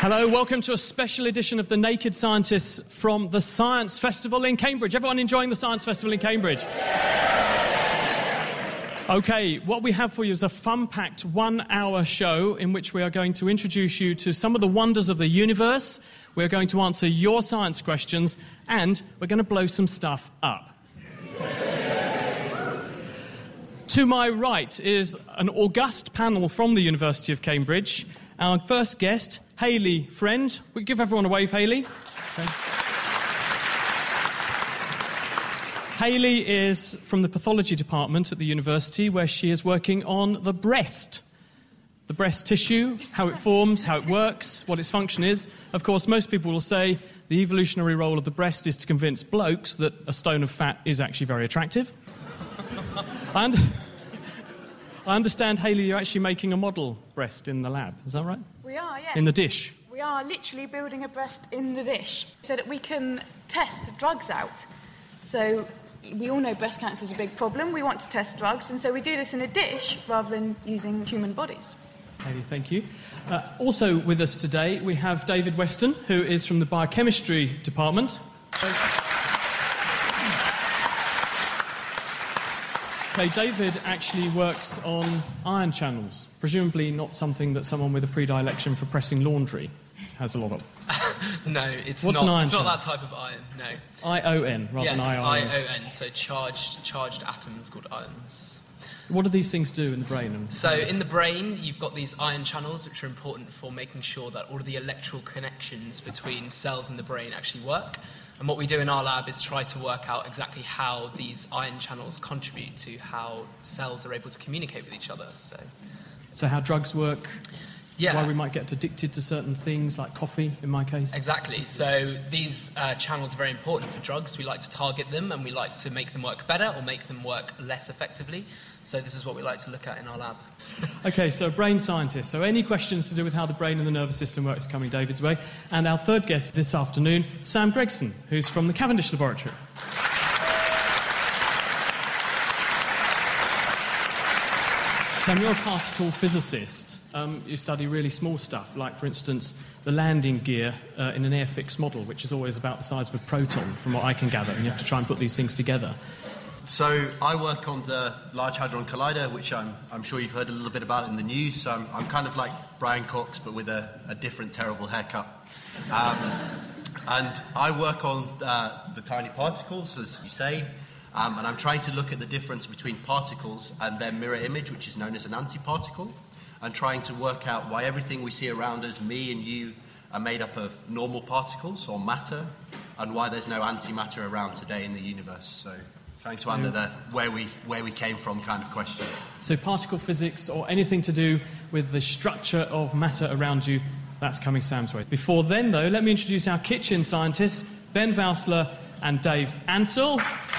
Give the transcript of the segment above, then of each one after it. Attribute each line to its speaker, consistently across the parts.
Speaker 1: Hello, welcome to a special edition of The Naked Scientists from the Science Festival in Cambridge. Everyone enjoying the Science Festival in Cambridge? OK, what we have for you is a fun-packed 1-hour show in which we are going to introduce you to some of the wonders of the universe. We're going to answer your science questions, and we're going to blow some stuff up. To my right is an august panel from the University of Cambridge. Our first guest, Hayley Friend. We give everyone a wave, Hayley. Okay. Hayley is from the pathology department at the university, where she is working on the breast tissue, how it forms, how it works, what its function is. Of course, most people will say the evolutionary role of the breast is to convince blokes that a stone of fat is actually very attractive. And I understand, Hayley, you're actually making a model breast in the lab. Is that right?
Speaker 2: We are, yes.
Speaker 1: In the dish?
Speaker 2: We are literally building a breast in the dish so that we can test drugs out. So we all know breast cancer is a big problem. We want to test drugs, and so we do this in a dish rather than using human bodies.
Speaker 1: Hayley, thank you. Also with us today, we have David Weston, who is from the biochemistry department. Okay, David actually works on ion channels, presumably not something that someone with a predilection for pressing laundry has a lot of.
Speaker 3: No, it's
Speaker 1: What's
Speaker 3: not.
Speaker 1: An ion
Speaker 3: it's
Speaker 1: channel?
Speaker 3: not that type of ion, no.
Speaker 1: ION rather than ION.
Speaker 3: Yes, ION, so charged atoms called ions.
Speaker 1: What do these things do in the brain?
Speaker 3: So in the brain, you've got these ion channels, which are important for making sure that all of the electrical connections between cells in the brain actually work. And what we do in our lab is try to work out exactly how these ion channels contribute to how cells are able to communicate with each other.
Speaker 1: So how drugs work?
Speaker 3: Yeah.
Speaker 1: Why we might get addicted to certain things, like coffee, in my case?
Speaker 3: Exactly. So these channels are very important for drugs. We like to target them, and we like to make them work better or make them work less effectively. So this is what we like to look at in our lab.
Speaker 1: OK, so brain scientist. So any questions to do with how the brain and the nervous system works coming David's way. And our third guest this afternoon, Sam Gregson, who's from the Cavendish Laboratory. Sam, you're a particle physicist. You study really small stuff, like, for instance, the landing gear in an air-fixed model, which is always about the size of a proton, from what I can gather, and you have to try and put these things together.
Speaker 4: So I work on the Large Hadron Collider, which I'm sure you've heard a little bit about in the news. So I'm kind of like Brian Cox, but with a different terrible haircut. And I work on the tiny particles, as you say, and I'm trying to look at the difference between particles and their mirror image, which is known as an antiparticle, and trying to work out why everything we see around us, me and you, are made up of normal particles or matter, and why there's no antimatter around today in the universe. So trying to answer the where we came from kind of question.
Speaker 1: So particle physics or anything to do with the structure of matter around you, that's coming Sam's way. Before then, though, let me introduce our kitchen scientists, Ben Vausler and Dave Ansell.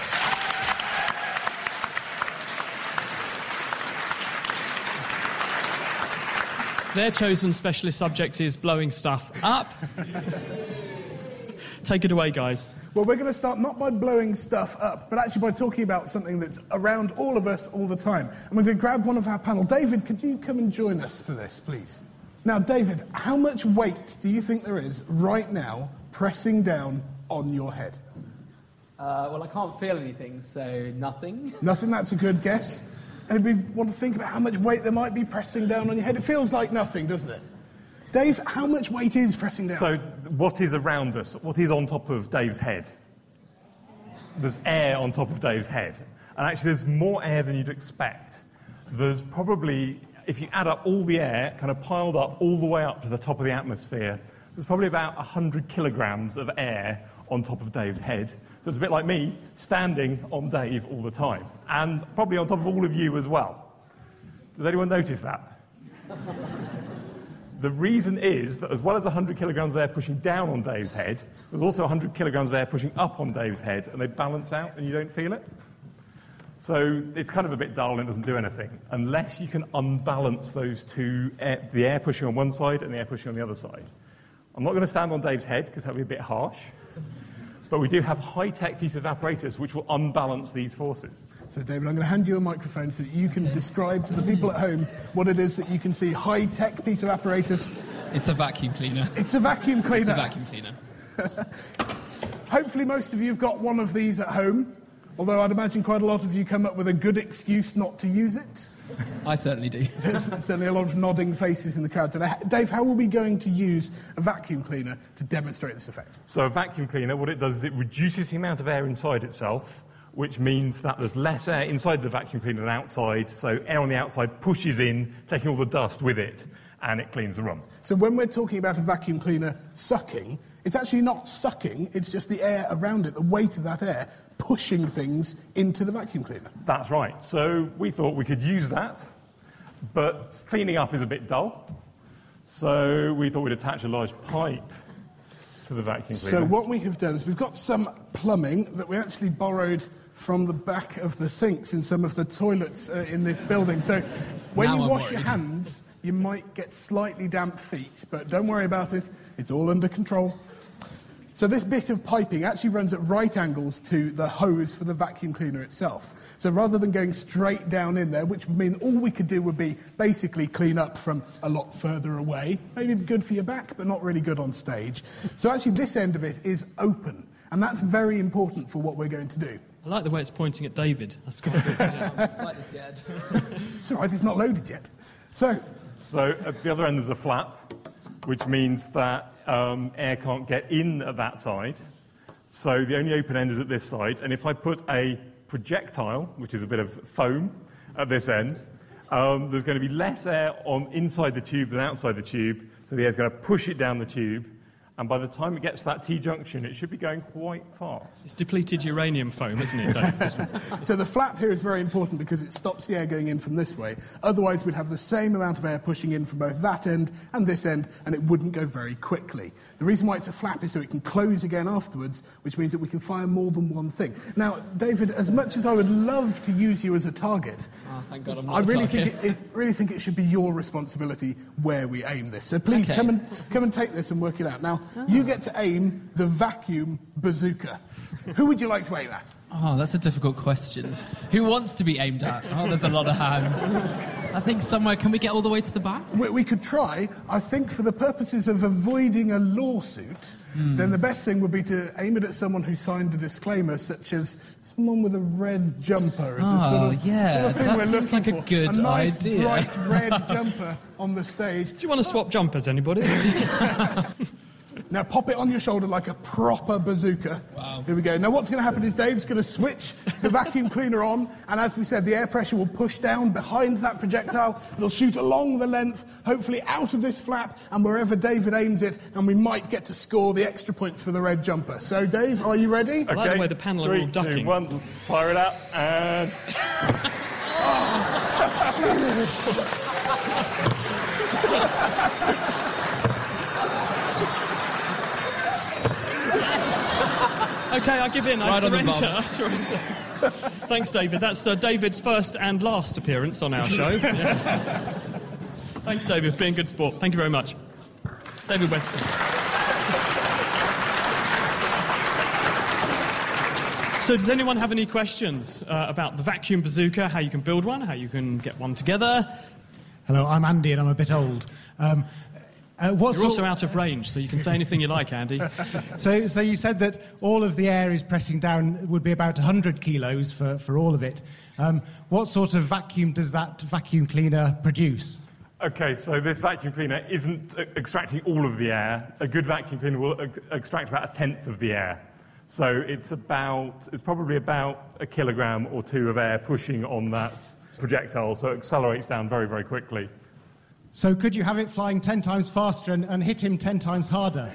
Speaker 1: Their chosen specialist subject is blowing stuff up. Take it away, guys.
Speaker 5: Well, we're going to start not by blowing stuff up, but actually by talking about something that's around all of us all the time. And we're going to grab one of our panel. David, could you come and join us for this, please? Now, David, how much weight do you think there is right now pressing down on your head?
Speaker 6: Well, I can't feel anything, so nothing.
Speaker 5: Nothing? That's a good guess. Anybody want to think about how much weight there might be pressing down on your head? It feels like nothing, doesn't it? Dave, how much weight is pressing down?
Speaker 7: So what is around us? What is on top of Dave's head? There's air on top of Dave's head. And actually there's more air than you'd expect. There's probably, if you add up all the air, kind of piled up all the way up to the top of the atmosphere, there's probably about 100 kilograms of air on top of Dave's head. So it's a bit like me standing on Dave all the time. And probably on top of all of you as well. Does anyone notice that? The reason is that as well as 100 kilograms of air pushing down on Dave's head, there's also 100 kilograms of air pushing up on Dave's head, and they balance out and you don't feel it. So it's kind of a bit dull and it doesn't do anything, unless you can unbalance those two, the air pushing on one side and the air pushing on the other side. I'm not going to stand on Dave's head because that would be a bit harsh. But we do have high-tech pieces of apparatus which will unbalance these forces.
Speaker 5: So, David, I'm going to hand you a microphone so that you can describe to the people at home what it is that you can see. High-tech piece of apparatus.
Speaker 6: It's a vacuum cleaner.
Speaker 5: It's a vacuum cleaner.
Speaker 6: It's a vacuum cleaner.
Speaker 5: Hopefully most of you have got one of these at home, although I'd imagine quite a lot of you come up with a good excuse not to use it.
Speaker 6: I certainly do.
Speaker 5: There's certainly a lot of nodding faces in the crowd today. Dave, how are we going to use a vacuum cleaner to demonstrate this effect?
Speaker 7: So a vacuum cleaner, what it does is it reduces the amount of air inside itself, which means that there's less air inside the vacuum cleaner than outside, so air on the outside pushes in, taking all the dust with it, and it cleans the room.
Speaker 5: So when we're talking about a vacuum cleaner sucking, it's actually not sucking, it's just the air around it, the weight of that air, pushing things into the vacuum cleaner.
Speaker 7: That's right. So we thought we could use that, but cleaning up is a bit dull. So we thought we'd attach a large pipe to the vacuum cleaner.
Speaker 5: So what we have done is we've got some plumbing that we actually borrowed from the back of the sinks in some of the toilets in this building. So when
Speaker 6: Now
Speaker 5: you
Speaker 6: I'm
Speaker 5: wash
Speaker 6: worried.
Speaker 5: your hands, you might get slightly damp feet, but don't worry about it. It's all under control. So this bit of piping actually runs at right angles to the hose for the vacuum cleaner itself. So rather than going straight down in there, which would mean all we could do would be basically clean up from a lot further away, maybe good for your back, but not really good on stage. So actually this end of it is open, and that's very important for what we're going to do.
Speaker 1: I like the way it's pointing at David. That's quite good. Yeah.
Speaker 6: I'm slightly scared.
Speaker 5: It's all right, it's not loaded yet. So
Speaker 7: at the other end there's a flap, which means that air can't get in at that side. So the only open end is at this side. And if I put a projectile, which is a bit of foam, at this end, there's going to be less air inside the tube than outside the tube. So the air's going to push it down the tube. And by the time it gets to that T-junction, it should be going quite fast.
Speaker 1: It's depleted uranium foam, isn't it, Dave?
Speaker 5: So the flap here is very important because it stops the air going in from this way. Otherwise, we'd have the same amount of air pushing in from both that end and this end, and it wouldn't go very quickly. The reason why it's a flap is so it can close again afterwards, which means that we can fire more than one thing. Now, David, as much as I would love to use you as a target,
Speaker 6: Thank God I'm not
Speaker 5: I really
Speaker 6: a target.
Speaker 5: think it should be your responsibility where we aim this. So please
Speaker 6: Okay.
Speaker 5: come and take this and work it out. Now, you get to aim the vacuum bazooka. Who would you like to aim at?
Speaker 6: Oh, that's a difficult question. Who wants to be aimed at? Oh, there's a lot of hands. I think somewhere... Can we get all the way to the back?
Speaker 5: We could try. I think for the purposes of avoiding a lawsuit, then the best thing would be to aim it at someone who signed a disclaimer, such as someone with a red jumper. Is
Speaker 6: Oh,
Speaker 5: sort of
Speaker 6: yeah,
Speaker 5: thing
Speaker 6: that
Speaker 5: we're
Speaker 6: seems
Speaker 5: looking
Speaker 6: like a
Speaker 5: for.
Speaker 6: good
Speaker 5: a nice,
Speaker 6: idea.
Speaker 5: bright red jumper on the stage.
Speaker 1: Do you want to swap jumpers, anybody?
Speaker 5: Now pop it on your shoulder like a proper bazooka.
Speaker 6: Wow.
Speaker 5: Here we go. Now what's going to happen is Dave's going to switch the vacuum cleaner on, and as we said, the air pressure will push down behind that projectile. It'll shoot along the length, hopefully out of this flap, and wherever David aims it, and we might get to score the extra points for the red jumper. So Dave, are you ready?
Speaker 1: I like the way the panel are all ducking.
Speaker 7: 3, 2, 1, fire it up, and...
Speaker 1: OK, I give in. I
Speaker 6: Right on the
Speaker 1: surrender.
Speaker 6: bum.
Speaker 1: I surrender. Thanks, David. That's David's first and last appearance on our show. Yeah. Thanks, David, for being good sport. Thank you very much. David Weston. So does anyone have any questions about the vacuum bazooka, how you can build one, how you can get one together?
Speaker 8: Hello, I'm Andy and I'm a bit old.
Speaker 1: You're also out of range, so you can say anything you like, Andy.
Speaker 8: So you said that all of the air is pressing down would be about 100 kilos for all of it. What sort of vacuum does that vacuum cleaner produce?
Speaker 7: OK, so this vacuum cleaner isn't extracting all of the air. A good vacuum cleaner will extract about a tenth of the air. So it's probably about a kilogram or 2 of air pushing on that projectile, so it accelerates down very, very quickly.
Speaker 8: So could you have it flying 10 times faster and hit him 10 times harder?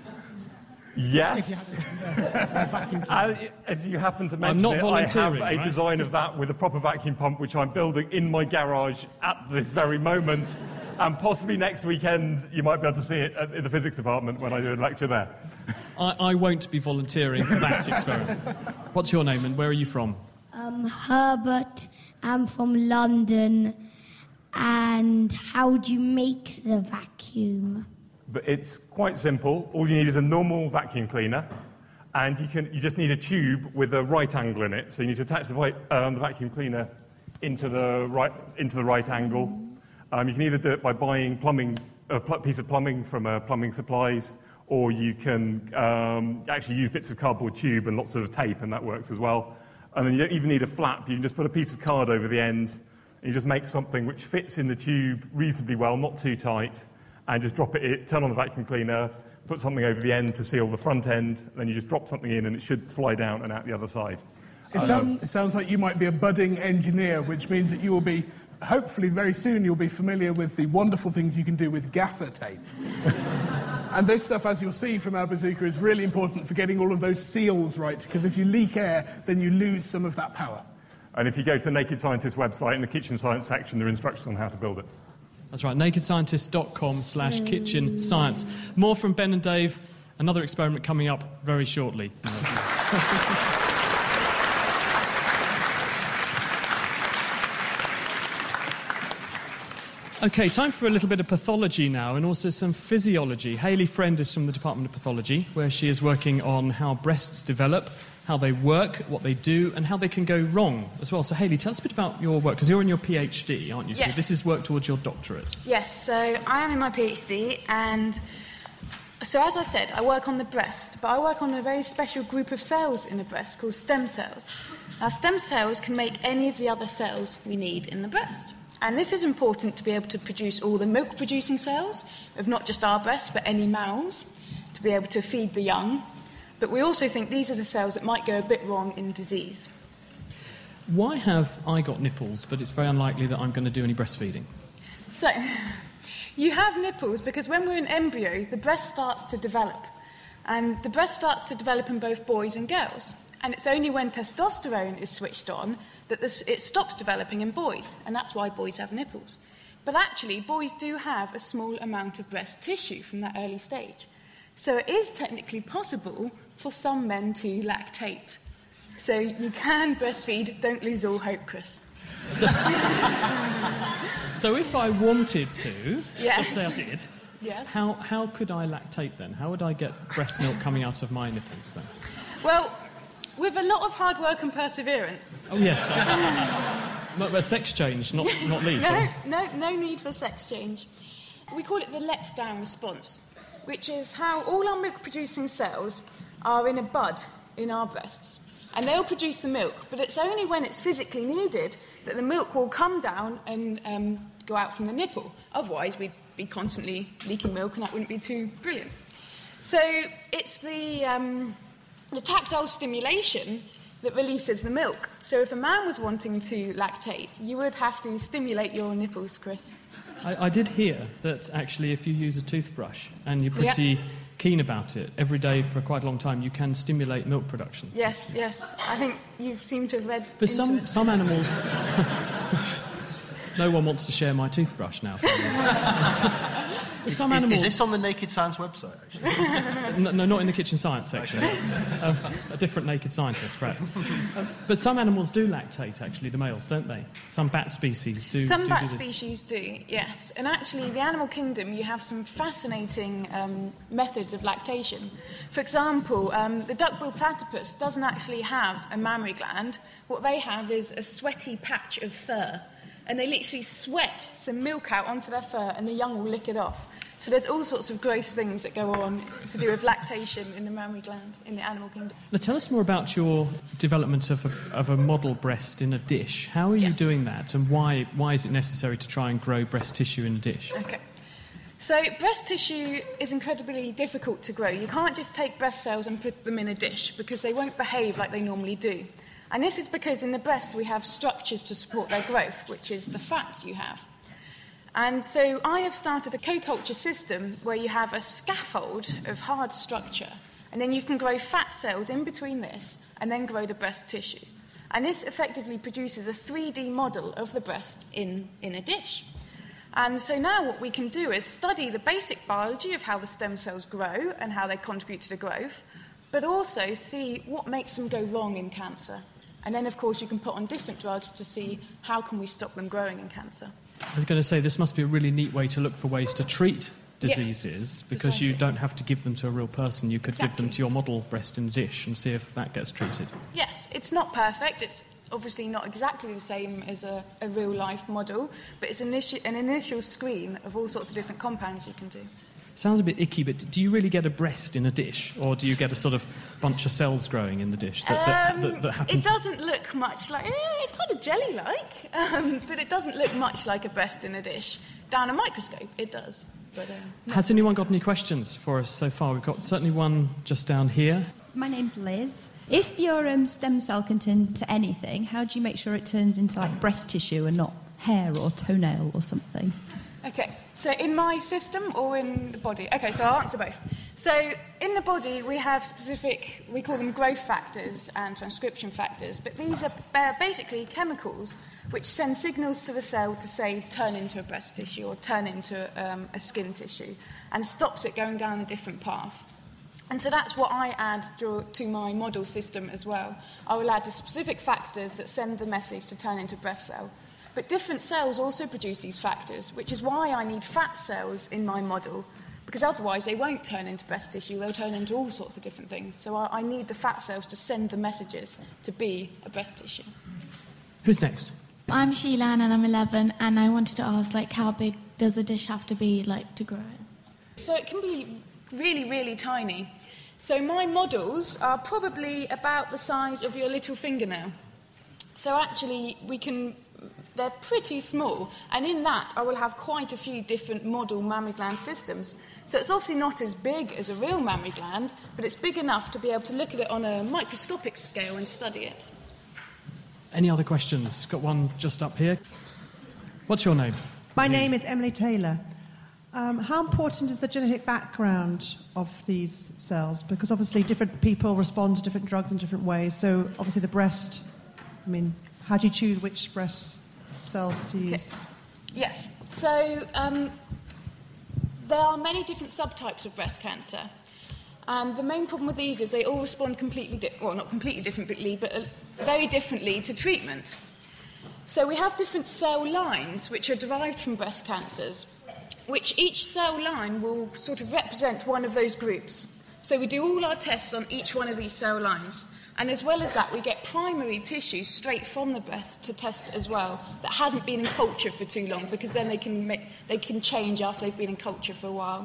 Speaker 7: Yes. As you happen to mention
Speaker 1: not
Speaker 7: it, I
Speaker 1: volunteering,
Speaker 7: have a
Speaker 1: right?
Speaker 7: design of that with a proper vacuum pump, which I'm building in my garage at this very moment. And possibly next weekend, you might be able to see it in the physics department when I do a lecture there.
Speaker 1: I won't be volunteering for that experiment. What's your name and where are you from?
Speaker 9: Herbert. I'm from London. And how do you make the vacuum?
Speaker 7: But it's quite simple. All you need is a normal vacuum cleaner, and you just need a tube with a right angle in it. So you need to attach the vacuum cleaner into the right angle. You can either do it by buying plumbing a piece of plumbing from plumbing supplies, or you can actually use bits of cardboard tube and lots of tape, and that works as well. And then you don't even need a flap. You can just put a piece of card over the end, and you just make something which fits in the tube reasonably well, not too tight, and just drop it, turn on the vacuum cleaner, put something over the end to seal the front end, and then you just drop something in and it should fly down and out the other side.
Speaker 5: It sounds like you might be a budding engineer, which means that you will be, hopefully very soon, you'll be familiar with the wonderful things you can do with gaffer tape. And this stuff, as you'll see from our bazooka, is really important for getting all of those seals right, because if you leak air, then you lose some of that power.
Speaker 7: And if you go to the Naked Scientist website, in the kitchen science section, there are instructions on how to build it.
Speaker 1: That's right, nakedscientist.com/kitchen science. More from Ben and Dave, another experiment coming up very shortly. OK, time for a little bit of pathology now, and also some physiology. Hayley Friend is from the Department of Pathology, where she is working on how breasts develop, how they work, what they do, and how they can go wrong as well. So, Hayley, tell us a bit about your work, because you're in your PhD, aren't you?
Speaker 2: Yes.
Speaker 1: So this is work towards your doctorate.
Speaker 2: Yes, so I am in my PhD, and so as I said, I work on the breast, but I work on a very special group of cells in the breast called stem cells. Now, stem cells can make any of the other cells we need in the breast. And this is important to be able to produce all the milk-producing cells of not just our breasts, but any mammals, to be able to feed the young. But we also think these are the cells that might go a bit wrong in disease.
Speaker 1: Why have I got nipples, but it's very unlikely that I'm going to do any breastfeeding?
Speaker 2: So, you have nipples because when we're in embryo, the breast starts to develop. And the breast starts to develop in both boys and girls. And it's only when testosterone is switched on that it stops developing in boys, and that's why boys have nipples. But actually, boys do have a small amount of breast tissue from that early stage. So it is technically possible for some men to lactate. So you can breastfeed. Don't lose all hope, Chris.
Speaker 1: So if I wanted to,
Speaker 2: Yes.
Speaker 1: just say I did,
Speaker 2: Yes.
Speaker 1: how could I lactate then? How would I get breast milk coming out of my nipples then?
Speaker 2: Well, with a lot of hard work and perseverance.
Speaker 1: Oh, yes. Not a sex change, not least.
Speaker 2: No need for sex change. We call it the letdown response, which is how all our milk-producing cells are in a bud in our breasts. And they'll produce the milk, but it's only when it's physically needed that the milk will come down and go out from the nipple. Otherwise, we'd be constantly leaking milk, and that wouldn't be too brilliant. So it's the tactile stimulation that releases the milk. So if a man was wanting to lactate, you would have to stimulate your nipples, Chris.
Speaker 1: I did hear that actually if you use a toothbrush and you're pretty keen about it, every day for quite a long time, you can stimulate milk production.
Speaker 2: Yes. I think you seem to have read
Speaker 1: But
Speaker 2: into it.
Speaker 1: some animals... No one wants to share my toothbrush now. But some animals...
Speaker 4: Is this on the Naked Science website, actually?
Speaker 1: No, not in the kitchen science section. A different Naked Scientist, perhaps. But some animals do lactate, actually, the males, don't they? Some bat species do.
Speaker 2: Some bat
Speaker 1: do this.
Speaker 2: species do, yes. And actually, the animal kingdom, you have some fascinating methods of lactation. For example, the duckbill platypus doesn't actually have a mammary gland. What they have is a sweaty patch of fur. And they literally sweat some milk out onto their fur, and the young will lick it off. So there's all sorts of gross things that go on to do with lactation in the mammary gland in the animal kingdom.
Speaker 1: Now, tell us more about your development of a model breast in a dish. How are you doing that, and why is it necessary to try and grow breast tissue in a dish?
Speaker 2: Okay. So breast tissue is incredibly difficult to grow. You can't just take breast cells and put them in a dish because they won't behave like they normally do. And this is because in the breast we have structures to support their growth, which is the fat you have. And so I have started a co-culture system where you have a scaffold of hard structure, and then you can grow fat cells in between this and then grow the breast tissue. And this effectively produces a 3D model of the breast in a dish. And so now what we can do is study the basic biology of how the stem cells grow and how they contribute to the growth, but also see what makes them go wrong in cancer. And then, of course, you can put on different drugs to see how can we stop them growing in cancer.
Speaker 1: I was going to say, this must be a really neat way to look for ways to treat diseases, because you don't have to give them to a real person. You could give them to your model breast in a dish and see if that gets treated.
Speaker 2: Yes, it's not perfect. It's obviously not exactly the same as a real-life model, but it's an initial screen of all sorts of different compounds you can do.
Speaker 1: Sounds a bit icky, but do you really get a breast in a dish, or do you get a sort of bunch of cells growing in the dish that happens?
Speaker 2: It doesn't look much like... it's kind of jelly-like, but it doesn't look much like a breast in a dish. Down a microscope, it does. But,
Speaker 1: Has anyone got any questions for us so far? We've got certainly one just down here.
Speaker 10: My name's Liz. If your stem cell can turn to anything, how do you make sure it turns into like breast tissue and not hair or toenail or something?
Speaker 2: Okay, so in my system or in the body? Okay, so I'll answer both. So in the body, we have specific, we call them growth factors and transcription factors, but these are basically chemicals which send signals to the cell to say turn into a breast tissue or turn into a skin tissue, and stops it going down a different path. And so that's what I add to my model system as well. I will add the specific factors that send the message to turn into a breast cell. But different cells also produce these factors, which is why I need fat cells in my model, because otherwise they won't turn into breast tissue, they'll turn into all sorts of different things. So I need the fat cells to send the messages to be a breast tissue.
Speaker 1: Who's next?
Speaker 11: I'm Sheelan and I'm 11, and I wanted to ask, how big does the dish have to be, to grow it?
Speaker 2: So it can be really, really tiny. So my models are probably about the size of your little fingernail. So actually they're pretty small, and in that I will have quite a few different model mammary gland systems. So it's obviously not as big as a real mammary gland, but it's big enough to be able to look at it on a microscopic scale and study it.
Speaker 1: Any other questions? Got one just up here. What's your name?
Speaker 12: My name is Emily Taylor. How important is the genetic background of these cells? Because obviously different people respond to different drugs in different ways. So obviously the breast, how do you choose which breast cells to use?
Speaker 2: Okay. Yes. So there are many different subtypes of breast cancer. And the main problem with these is they all respond not completely differently, but very differently to treatment. So we have different cell lines which are derived from breast cancers, which each cell line will sort of represent one of those groups. So we do all our tests on each one of these cell lines. And as well as that, we get primary tissue straight from the breast to test as well that hasn't been in culture for too long, because then they can change after they've been in culture for a while.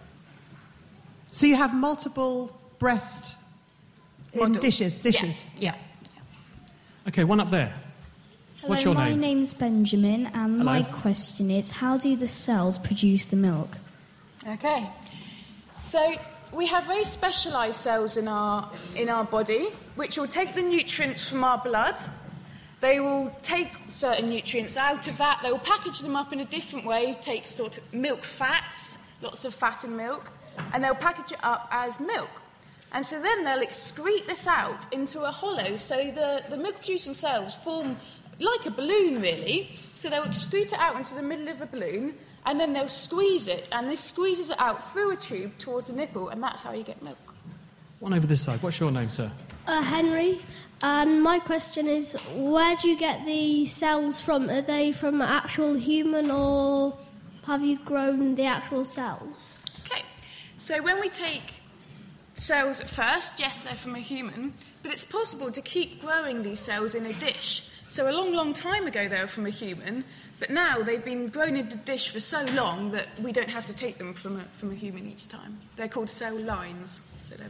Speaker 12: So you have multiple breast in dishes?
Speaker 2: Yeah.
Speaker 1: Okay, one up there.
Speaker 13: Hello,
Speaker 1: what's your name?
Speaker 13: My name's Benjamin, and
Speaker 1: Hello.
Speaker 13: my question is, how do the cells produce the milk?
Speaker 2: Okay. So we have very specialised cells in our body, which will take the nutrients from our blood. They will take certain nutrients out of that. They will package them up in a different way, take sort of milk fats, lots of fat in milk, and they'll package it up as milk. And so then they'll excrete this out into a hollow. So the milk-producing cells form like a balloon, really. So they'll excrete it out into the middle of the balloon, and then they'll squeeze it, and this squeezes it out through a tube towards the nipple, and that's how you get milk.
Speaker 1: One over this side. What's your name, sir?
Speaker 14: Henry. And my question is, where do you get the cells from? Are they from an actual human, or have you grown the actual cells?
Speaker 2: Okay. So when we take cells at first, yes, they're from a human, but it's possible to keep growing these cells in a dish. So a long, long time ago they were from a human, but now they've been grown in the dish for so long that we don't have to take them from a human each time. They're called cell lines.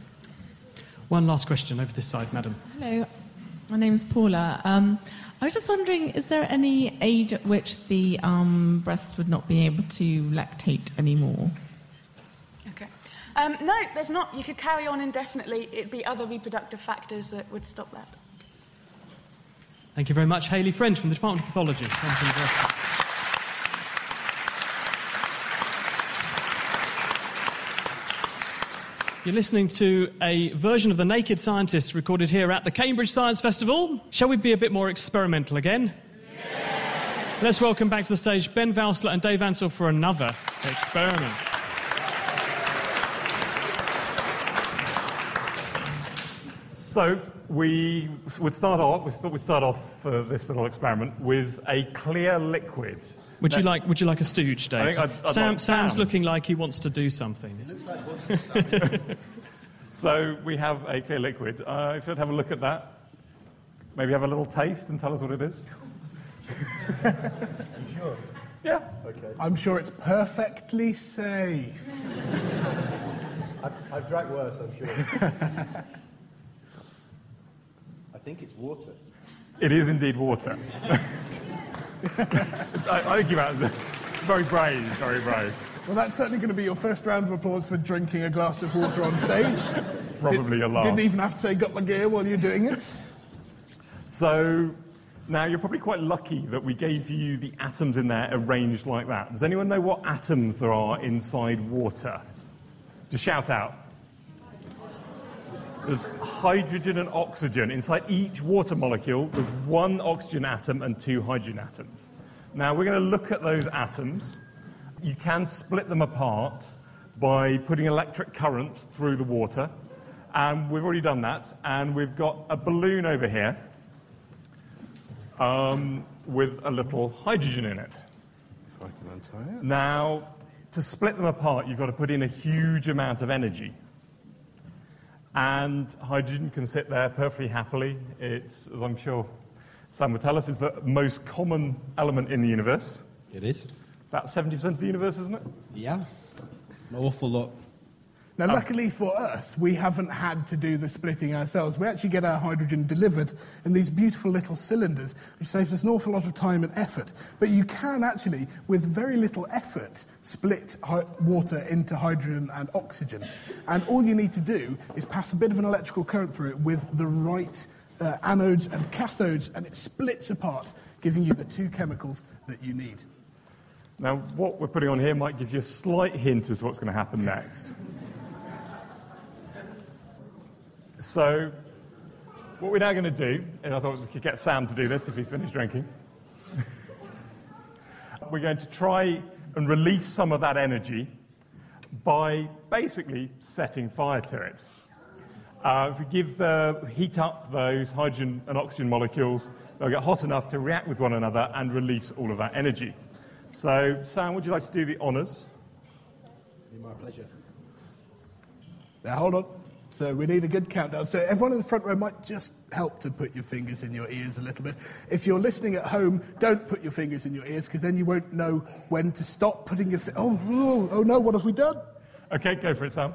Speaker 1: One last question over this side, madam.
Speaker 15: Hello, my name is Paula. I was just wondering, is there any age at which the breast would not be able to lactate anymore?
Speaker 2: Okay. No, there's not. You could carry on indefinitely. It'd be other reproductive factors that would stop that.
Speaker 1: Thank you very much. Hayley Friend from the Department of Pathology. You're listening to a version of The Naked Scientists recorded here at the Cambridge Science Festival. Shall we be a bit more experimental again? Yeah. Let's welcome back to the stage Ben Valsler and Dave Ansell for another experiment.
Speaker 7: So we thought we'd start off this little experiment with a clear liquid.
Speaker 1: Would you like a stooge, Dave?
Speaker 7: I think I'd like
Speaker 1: Sam's looking like he wants to do something.
Speaker 7: It looks like So we have a clear liquid. If you'd have a look at that. Maybe have a little taste and tell us what it is?
Speaker 5: You sure?
Speaker 7: Yeah.
Speaker 5: Okay. I'm sure it's perfectly safe.
Speaker 4: I've drank worse, I'm sure. I think it's water.
Speaker 7: It is indeed water. I think you're very brave, very brave.
Speaker 5: Well, that's certainly going to be your first round of applause for drinking a glass of water on stage.
Speaker 7: Probably your last.
Speaker 5: Didn't even have to say got my gear while you're doing it.
Speaker 7: So now you're probably quite lucky that we gave you the atoms in there arranged like that. Does anyone know what atoms there are inside water? Just shout out. There's hydrogen and oxygen. Inside each water molecule, there's one oxygen atom and two hydrogen atoms. Now, we're going to look at those atoms. You can split them apart by putting electric current through the water. And we've already done that. And we've got a balloon over here with a little hydrogen in it.
Speaker 5: If I can untie it.
Speaker 7: Now, to split them apart, you've got to put in a huge amount of energy. And hydrogen can sit there perfectly happily. It's, as I'm sure Sam will tell us, is the most common element in the universe.
Speaker 4: It is.
Speaker 7: About 70% of the universe, isn't it?
Speaker 4: Yeah. An awful lot.
Speaker 5: Now, luckily for us, we haven't had to do the splitting ourselves. We actually get our hydrogen delivered in these beautiful little cylinders, which saves us an awful lot of time and effort. But you can actually, with very little effort, split water into hydrogen and oxygen. And all you need to do is pass a bit of an electrical current through it with the right anodes and cathodes, and it splits apart, giving you the two chemicals that you need.
Speaker 7: Now, what we're putting on here might give you a slight hint as to what's going to happen next. So, what we're now going to do, and I thought we could get Sam to do this if he's finished drinking. We're going to try and release some of that energy by basically setting fire to it. If we heat up those hydrogen and oxygen molecules, they'll get hot enough to react with one another and release all of that energy. So, Sam, would you like to do the honours?
Speaker 4: My pleasure.
Speaker 5: Now, hold on. So we need a good countdown. So everyone in the front row might just help to put your fingers in your ears a little bit. If you're listening at home, don't put your fingers in your ears, because then you won't know when to stop putting your... Oh no, what have we done?
Speaker 7: OK, go for it, Sam.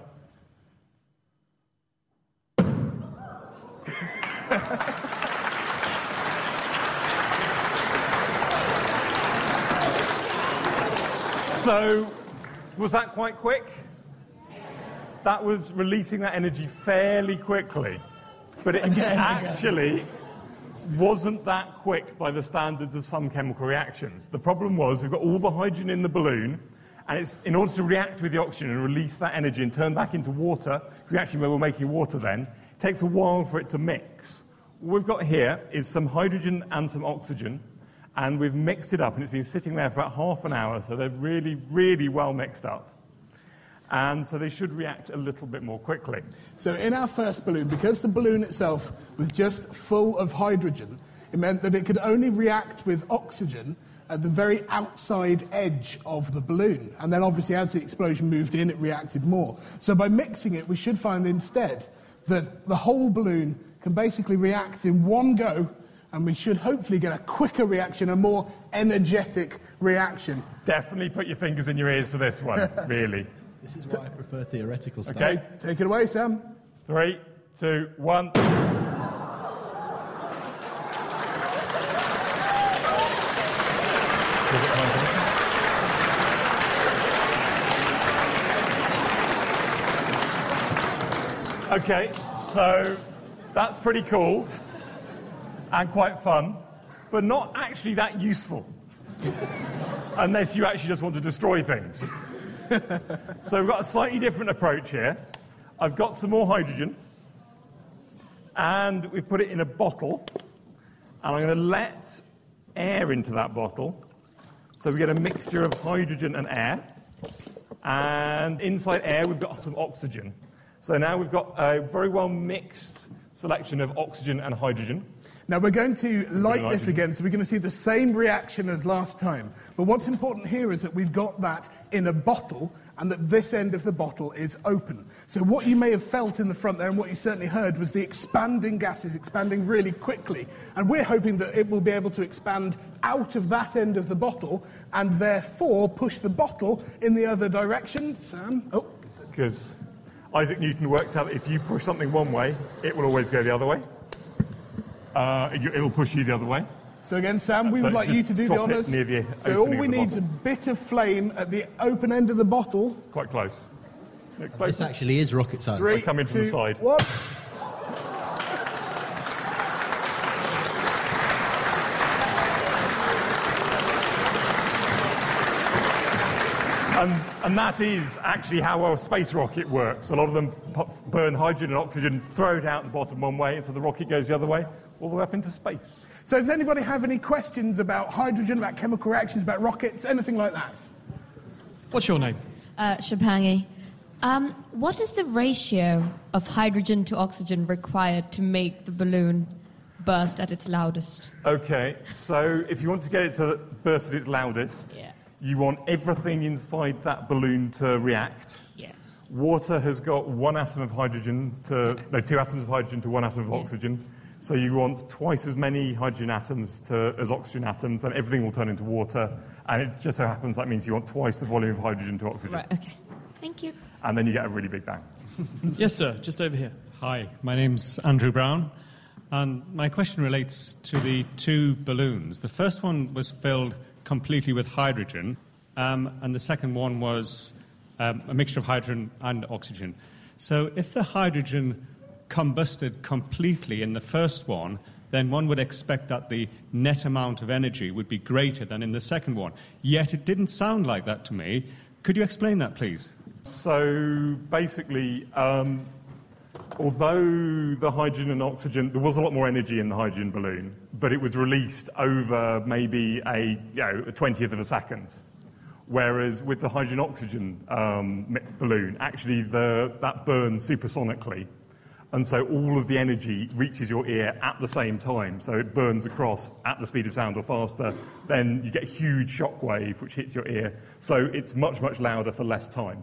Speaker 7: So, was that quite quick? That was releasing that energy fairly quickly. But it actually wasn't that quick by the standards of some chemical reactions. The problem was we've got all the hydrogen in the balloon, and it's in order to react with the oxygen and release that energy and turn back into water, because we actually were making water then, it takes a while for it to mix. What we've got here is some hydrogen and some oxygen, and we've mixed it up, and it's been sitting there for about half an hour, so they're really, really well mixed up. And so they should react a little bit more quickly.
Speaker 5: So in our first balloon, because the balloon itself was just full of hydrogen, it meant that it could only react with oxygen at the very outside edge of the balloon. And then obviously as the explosion moved in, it reacted more. So by mixing it, we should find instead that the whole balloon can basically react in one go, and we should hopefully get a quicker reaction, a more energetic reaction.
Speaker 7: Definitely put your fingers in your ears for this one, really.
Speaker 4: This is why I prefer theoretical stuff.
Speaker 5: Okay, take it away, Sam.
Speaker 7: 3, 2, 1. Okay, so that's pretty cool and quite fun, but not actually that useful. Unless you actually just want to destroy things. So we've got a slightly different approach here. I've got some more hydrogen, and we've put it in a bottle, and I'm going to let air into that bottle. So we get a mixture of hydrogen and air, and inside air we've got some oxygen. So now we've got a very well mixed selection of oxygen and hydrogen.
Speaker 5: Now, we're going to light this again, so we're going to see the same reaction as last time. But what's important here is that we've got that in a bottle, and that this end of the bottle is open. So what you may have felt in the front there, and what you certainly heard, was the expanding gases expanding really quickly. And we're hoping that it will be able to expand out of that end of the bottle, and therefore push the bottle in the other direction. Sam? Oh.
Speaker 7: Because Isaac Newton worked out that if you push something one way, it will always go the other way. It'll push you the other way.
Speaker 5: So again, Sam, we would like you to do the honours. So all we need is a bit of flame at the open end of the bottle.
Speaker 7: Quite close.
Speaker 16: This actually is rocket science.
Speaker 5: 3,
Speaker 7: come in from
Speaker 5: 2,
Speaker 7: the side.
Speaker 5: 1.
Speaker 7: And that is actually how a space rocket works. A lot of them burn hydrogen and oxygen, throw it out the bottom one way, and so the rocket goes the other way, all the way up into space.
Speaker 5: So does anybody have any questions about hydrogen, about chemical reactions, about rockets, anything like that?
Speaker 1: What's your name?
Speaker 17: Shapangi. What is the ratio of hydrogen to oxygen required to make the balloon burst at its loudest?
Speaker 7: Okay, so if you want to get it to burst at its loudest, you want everything inside that balloon to react.
Speaker 17: Yes.
Speaker 7: Water has got 2 atoms of hydrogen to 1 atom of oxygen. So you want twice as many hydrogen atoms as oxygen atoms, and everything will turn into water. And it just so happens that means you want twice the volume of hydrogen to oxygen.
Speaker 17: Right, okay. Thank you.
Speaker 7: And then you get a really big bang.
Speaker 1: Yes, sir, just over here.
Speaker 18: Hi, my name's Andrew Brown, and my question relates to the 2 balloons. The first one was filled completely with hydrogen, and the second one was a mixture of hydrogen and oxygen. So if the hydrogen combusted completely in the first one, then one would expect that the net amount of energy would be greater than in the second one. Yet it didn't sound like that to me. Could you explain that, please?
Speaker 7: So basically, although the hydrogen and oxygen, there was a lot more energy in the hydrogen balloon, but it was released over maybe a 20th of a second. Whereas with the hydrogen-oxygen balloon, actually that burns supersonically. And so all of the energy reaches your ear at the same time. So it burns across at the speed of sound or faster. Then you get a huge shock wave which hits your ear. So it's much, much louder for less time.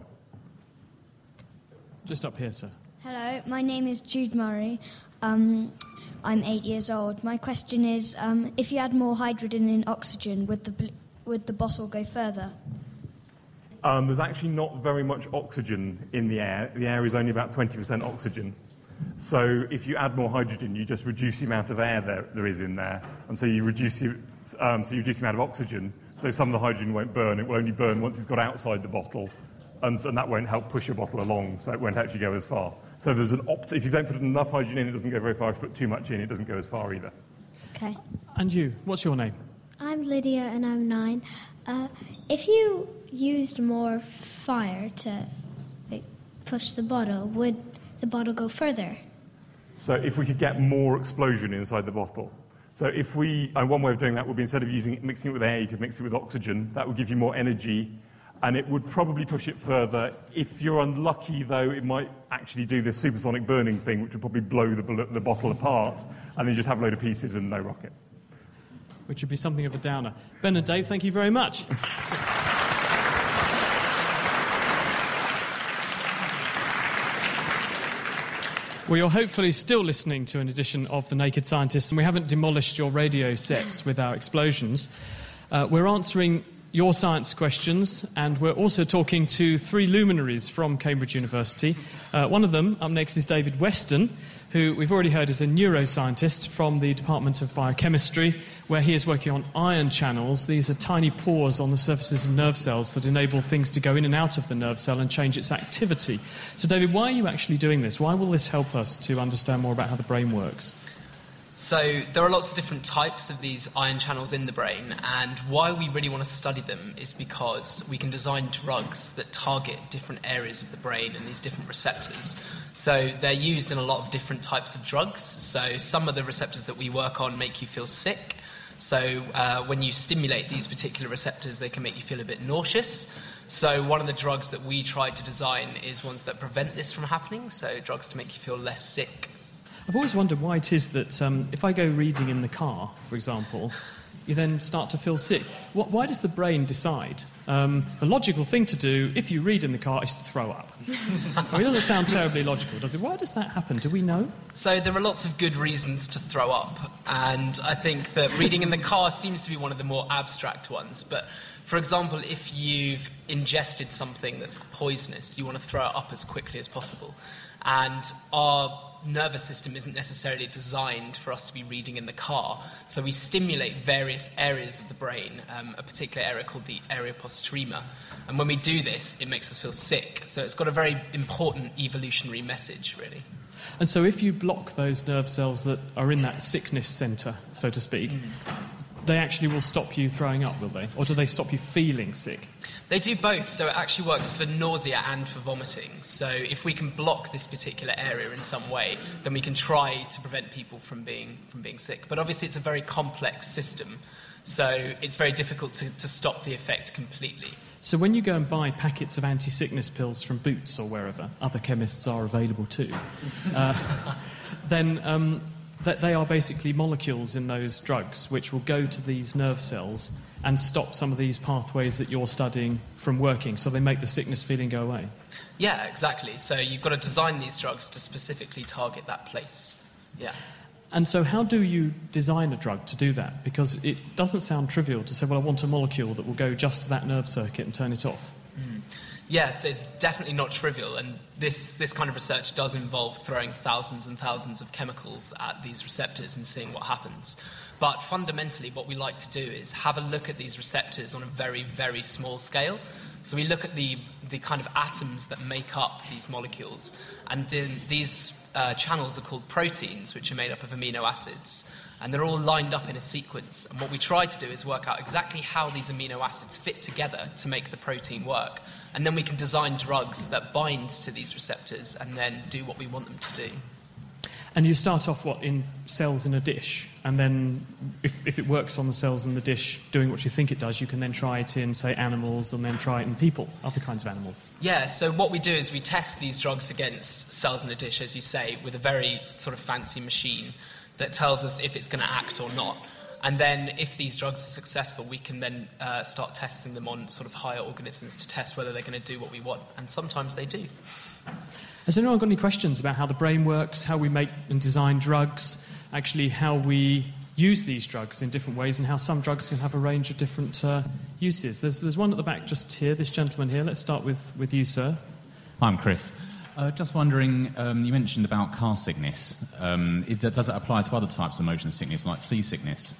Speaker 1: Just up here, sir.
Speaker 19: Hello, my name is Jude Murray. I'm 8 years old. My question is, if you add more hydrogen in oxygen, would the bottle go further?
Speaker 7: There's actually not very much oxygen in the air. The air is only about 20% oxygen. So if you add more hydrogen, you just reduce the amount of air there is in there. And so you reduce the amount of oxygen. So some of the hydrogen won't burn. It will only burn once it's got outside the bottle. And that won't help push your bottle along, so it won't actually go as far. So there's if you don't put enough hydrogen in, it doesn't go very far. If you put too much in, it doesn't go as far either.
Speaker 19: Okay.
Speaker 1: And you, what's your name?
Speaker 14: I'm Lydia and I'm 9. If you used more fire to push the bottle, would the bottle go further?
Speaker 7: So if we could get more explosion inside the bottle. So and one way of doing that would be instead of mixing it with air, you could mix it with oxygen. That would give you more energy, and it would probably push it further. If you're unlucky, though, it might actually do this supersonic burning thing, which would probably blow the bottle apart, and then just have a load of pieces and no rocket.
Speaker 1: Which would be something of a downer. Ben and Dave, thank you very much. Well, you're hopefully still listening to an edition of The Naked Scientists, and we haven't demolished your radio sets with our explosions. We're answering your science questions, and we're also talking to 3 luminaries from Cambridge University. One of them, up next, is David Weston, who we've already heard is a neuroscientist from the Department of Biochemistry, where he is working on ion channels. These are tiny pores on the surfaces of nerve cells that enable things to go in and out of the nerve cell and change its activity. So, David, why are you actually doing this? Why will this help us to understand more about how the brain works?
Speaker 3: So there are lots of different types of these ion channels in the brain, and why we really want to study them is because we can design drugs that target different areas of the brain and these different receptors. So they're used in a lot of different types of drugs. So some of the receptors that we work on make you feel sick. So when you stimulate these particular receptors, they can make you feel a bit nauseous. So one of the drugs that we try to design is ones that prevent this from happening, so drugs to make you feel less sick.
Speaker 1: I've always wondered why it is that if I go reading in the car, for example, you then start to feel sick. Why does the brain decide? The logical thing to do, if you read in the car, is to throw up. I mean, it doesn't sound terribly logical, does it? Why does that happen? Do we know?
Speaker 3: So there are lots of good reasons to throw up, and I think that reading in the car seems to be one of the more abstract ones. But, for example, if you've ingested something that's poisonous, you want to throw it up as quickly as possible. And our nervous system isn't necessarily designed for us to be reading in the car, so we stimulate various areas of the brain, a particular area called the area postrema, and when we do this it makes us feel sick. So it's got a very important evolutionary message, really.
Speaker 1: And so if you block those nerve cells that are in that sickness centre, so to speak, they actually will stop you throwing up, will they? Or do they stop you feeling sick?
Speaker 3: They do both, so it actually works for nausea and for vomiting. So if we can block this particular area in some way, then we can try to prevent people from being sick. But obviously it's a very complex system, so it's very difficult to stop the effect completely.
Speaker 1: So when you go and buy packets of anti-sickness pills from Boots or wherever, other chemists are available too, then that they are basically molecules in those drugs which will go to these nerve cells and stop some of these pathways that you're studying from working, so they make the sickness feeling go away.
Speaker 3: Yeah, exactly. So you've got to design these drugs to specifically target that place. Yeah.
Speaker 1: And so how do you design a drug to do that? Because it doesn't sound trivial to say, well, I want a molecule that will go just to that nerve circuit and turn it off.
Speaker 3: Yes, it's definitely not trivial, and this kind of research does involve throwing thousands and thousands of chemicals at these receptors and seeing what happens. But fundamentally, what we like to do is have a look at these receptors on a very, very small scale. So we look at the kind of atoms that make up these molecules, and then these channels are called proteins, which are made up of amino acids. And they're all lined up in a sequence. And what we try to do is work out exactly how these amino acids fit together to make the protein work. And then we can design drugs that bind to these receptors and then do what we want them to do.
Speaker 1: And you start off, in cells in a dish? And then if it works on the cells in the dish doing what you think it does, you can then try it in, say, animals, and then try it in people, other kinds of animals.
Speaker 3: Yeah, so what we do is we test these drugs against cells in a dish, as you say, with a very sort of fancy machine that tells us if it's going to act or not. And then if these drugs are successful, we can then start testing them on sort of higher organisms to test whether they're going to do what we want. And sometimes they do.
Speaker 1: Has anyone got any questions about how the brain works, how we make and design drugs, actually how we use these drugs in different ways, and how some drugs can have a range of different uses? There's one at the back just here, this gentleman here. Let's start with you, sir.
Speaker 20: I'm Chris. Just wondering, you mentioned about car sickness. Does it apply to other types of motion sickness, like seasickness?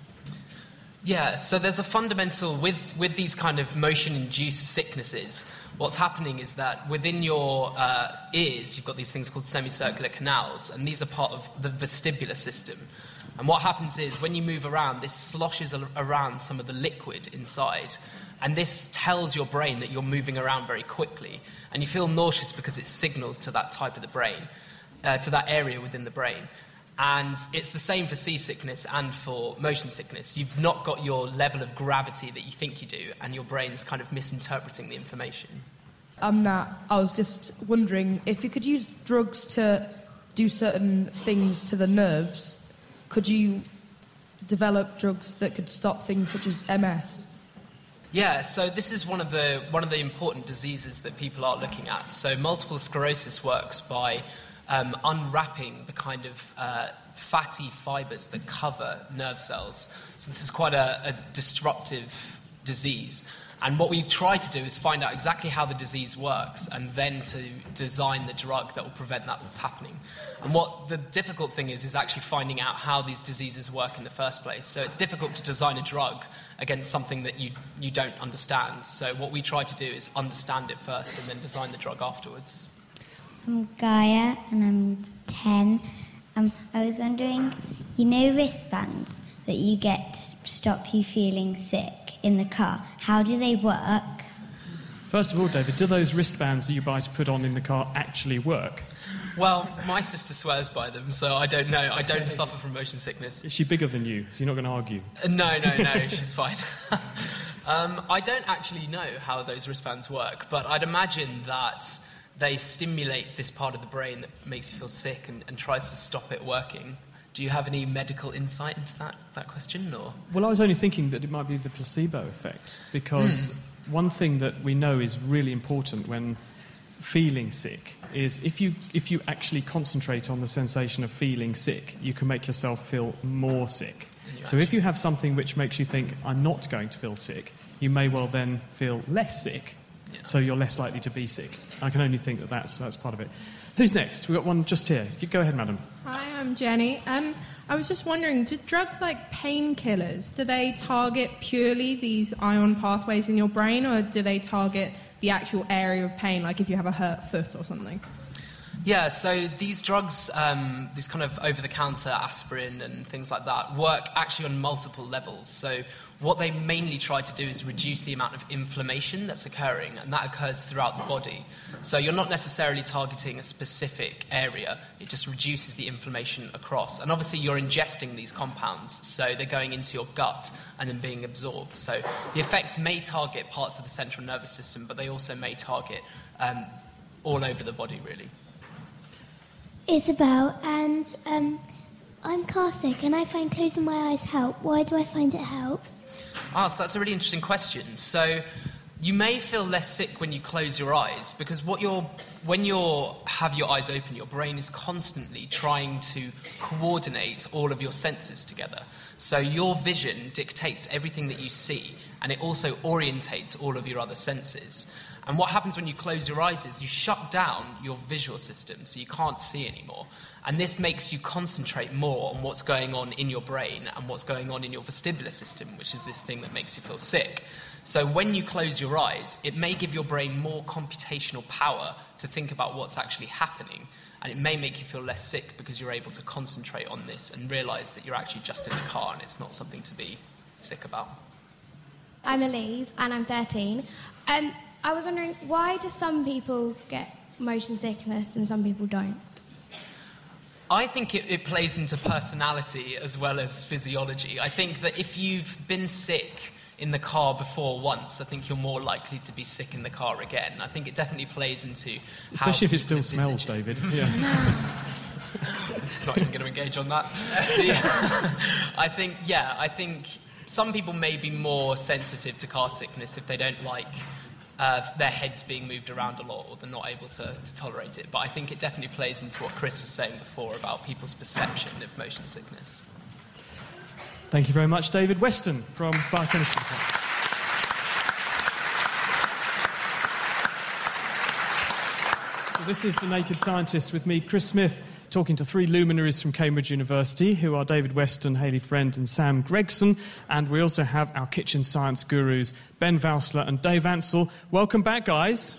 Speaker 3: Yeah, so there's a fundamental, with these kind of motion-induced sicknesses, what's happening is that within your ears, you've got these things called semicircular canals, and these are part of the vestibular system. And what happens is, when you move around, this sloshes around some of the liquid inside, and this tells your brain that you're moving around very quickly. And you feel nauseous because it signals to that type of the brain, to that area within the brain. And it's the same for seasickness and for motion sickness. You've not got your level of gravity that you think you do, and your brain's kind of misinterpreting the information.
Speaker 21: I'm Nat. I was just wondering, if you could use drugs to do certain things to the nerves, could you develop drugs that could stop things such as MS?
Speaker 3: Yeah, so this is one of the important diseases that people are looking at. So multiple sclerosis works by unwrapping the kind of fatty fibres that cover nerve cells. So this is quite a disruptive disease. And what we try to do is find out exactly how the disease works and then to design the drug that will prevent that what's happening. And what the difficult thing is actually finding out how these diseases work in the first place. So it's difficult to design a drug against something that you don't understand. So what we try to do is understand it first and then design the drug afterwards.
Speaker 9: I'm Gaia and I'm 10. I was wondering, wristbands that you get to stop you feeling sick in the car, how do they work?
Speaker 1: First of all, David, do those wristbands that you buy to put on in the car actually work?
Speaker 3: Well, my sister swears by them, so I don't know. I don't suffer from motion sickness.
Speaker 1: Is she bigger than you, so you're not going to argue?
Speaker 3: No, she's fine. I don't actually know how those wristbands work, but I'd imagine that they stimulate this part of the brain that makes you feel sick and tries to stop it working. Do you have any medical insight into that question? Or?
Speaker 1: Well, I was only thinking that it might be the placebo effect, because one thing that we know is really important when feeling sick is if you actually concentrate on the sensation of feeling sick, you can make yourself feel more sick. So if you have something which makes you think, I'm not going to feel sick, you may well then feel less sick, so you're less likely to be sick. I can only think that that's part of it. Who's next? We've got one just here. Go ahead, madam.
Speaker 6: Hi, I'm Jenny. I was just wondering, do drugs like painkillers, do they target purely these ion pathways in your brain, or do they target the actual area of pain, like if you have a hurt foot or something?
Speaker 3: Yeah, so these drugs, these kind of over-the-counter aspirin and things like that, work actually on multiple levels. So what they mainly try to do is reduce the amount of inflammation that's occurring, and that occurs throughout the body. So you're not necessarily targeting a specific area, it just reduces the inflammation across. And obviously you're ingesting these compounds, so they're going into your gut and then being absorbed. So the effects may target parts of the central nervous system, but they also may target all over the body, really.
Speaker 14: Isabel, and I'm car sick and I find closing my eyes help. Why do I find it helps?
Speaker 3: So that's a really interesting question. So you may feel less sick when you close your eyes, because when you have your eyes open, your brain is constantly trying to coordinate all of your senses together. So your vision dictates everything that you see, and it also orientates all of your other senses. And what happens when you close your eyes is you shut down your visual system, so you can't see anymore. And this makes you concentrate more on what's going on in your brain and what's going on in your vestibular system, which is this thing that makes you feel sick. So when you close your eyes, it may give your brain more computational power to think about what's actually happening. And it may make you feel less sick because you're able to concentrate on this and realise that you're actually just in the car and it's not something to be sick about.
Speaker 14: I'm Elise and I'm 13. I was wondering, why do some people get motion sickness and some people don't?
Speaker 3: I think it plays into personality as well as physiology. I think that if you've been sick in the car before once, I think you're more likely to be sick in the car again. I think it definitely plays into
Speaker 1: especially if it still smells, David. Yeah.
Speaker 3: I'm just not even going to engage on that. I think some people may be more sensitive to car sickness if they don't like their heads being moved around a lot, or they're not able to tolerate it. But I think it definitely plays into what Chris was saying before about people's perception of motion sickness.
Speaker 1: Thank you very much, David. Weston from Biochemistry Department. So this is The Naked Scientist with me, Chris Smith, talking to three luminaries from Cambridge University, who are David Weston, Hayley Friend and Sam Gregson. And we also have our kitchen science gurus, Ben Valsler and Dave Ansell. Welcome back, guys.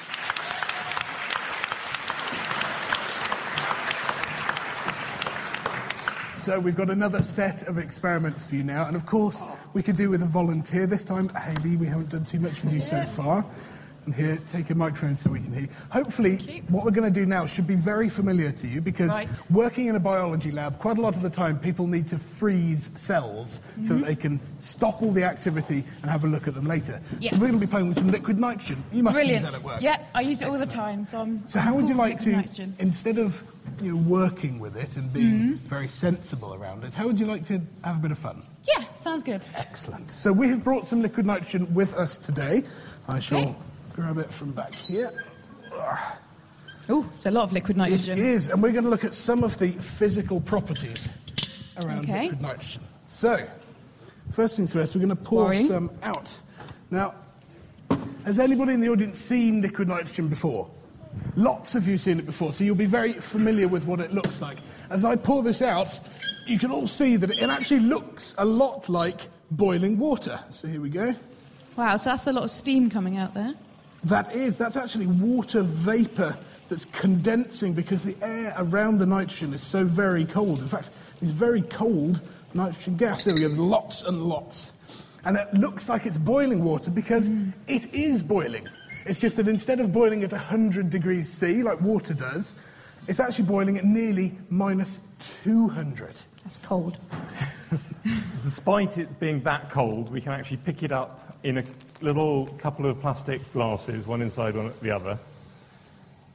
Speaker 5: So we've got another set of experiments for you now. And of course, we could do with a volunteer this time. Hayley, we haven't done too much with you so far. And here, take a microphone so we can hear you. Hopefully, what we're going to do now should be very familiar to you, because working in a biology lab, quite a lot of the time, people need to freeze cells so that they can stop all the activity and have a look at them later.
Speaker 2: Yes.
Speaker 5: So we're going to be playing with some liquid nitrogen. You must
Speaker 2: Brilliant.
Speaker 5: use that at work.
Speaker 2: Yeah, I use it all the time. So
Speaker 5: how would you like to,
Speaker 2: nitrogen.
Speaker 5: instead of working with it and being very sensible around it, how would you like to have a bit of fun?
Speaker 2: Yeah, sounds good.
Speaker 5: Excellent. So we have brought some liquid nitrogen with us today. I shall grab it from back here.
Speaker 2: Oh, it's a lot of liquid nitrogen.
Speaker 5: It is, and we're going to look at some of the physical properties around liquid nitrogen. So, first things first, we're going to pour some out. Now, has anybody in the audience seen liquid nitrogen before? Lots of you seen it before, so you'll be very familiar with what it looks like. As I pour this out, you can all see that it actually looks a lot like boiling water. So here we go.
Speaker 2: Wow, so that's a lot of steam coming out there.
Speaker 5: That's actually water vapour that's condensing because the air around the nitrogen is so very cold. In fact, it's very cold nitrogen gas. There we go, lots and lots. And it looks like it's boiling water because it is boiling. It's just that instead of boiling at 100 degrees C, like water does, it's actually boiling at nearly minus 200.
Speaker 2: That's cold.
Speaker 7: Despite it being that cold, we can actually pick it up in a little couple of plastic glasses, one inside, one at the other.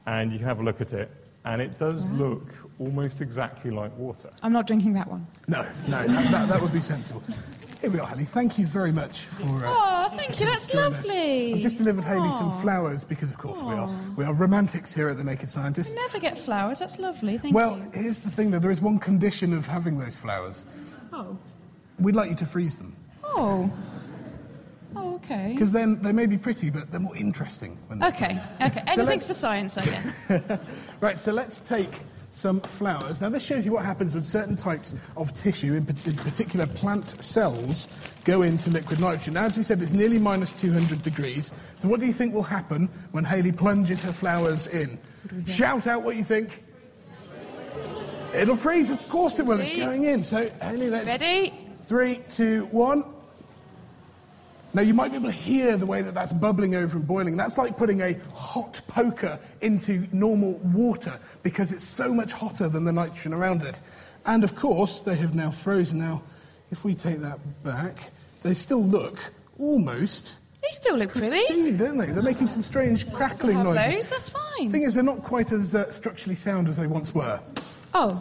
Speaker 7: and you can have a look at it, and it does look almost exactly like water.
Speaker 8: I'm not drinking that one.
Speaker 5: No, that would be sensible. Here we are, Hayley. Thank you very much for.
Speaker 8: Thank you. That's lovely.
Speaker 5: I've just delivered Hayley some flowers because, of course, we are romantics here at the Naked Scientist.
Speaker 8: I never get flowers. That's lovely. Thank you.
Speaker 5: Well, here's the thing, though. There is one condition of having those flowers.
Speaker 8: Oh.
Speaker 5: We'd like you to freeze them.
Speaker 8: Oh, okay.
Speaker 5: Because then they may be pretty, but they're more interesting. When they're
Speaker 8: Okay.
Speaker 5: frozen.
Speaker 8: Anything for science, I guess.
Speaker 5: Right, so let's take some flowers. Now, this shows you what happens when certain types of tissue, in particular plant cells, go into liquid nitrogen. Now, as we said, it's nearly minus 200 degrees. So what do you think will happen when Hayley plunges her flowers in? Shout out what you think. It'll freeze. Of course it will. It's going in. So, Hayley, let's...
Speaker 8: Ready?
Speaker 5: 3, 2, 1. Now, you might be able to hear the way that that's bubbling over and boiling. That's like putting a hot poker into normal water because it's so much hotter than the nitrogen around it. And, of course, they have now frozen. Now, if we take that back, they still look almost...
Speaker 8: They still look pretty.
Speaker 5: Pristine, don't they? They're making some strange crackling
Speaker 8: have
Speaker 5: noises.
Speaker 8: Those, that's fine.
Speaker 5: The thing is, they're not quite as structurally sound as they once were.
Speaker 8: Oh.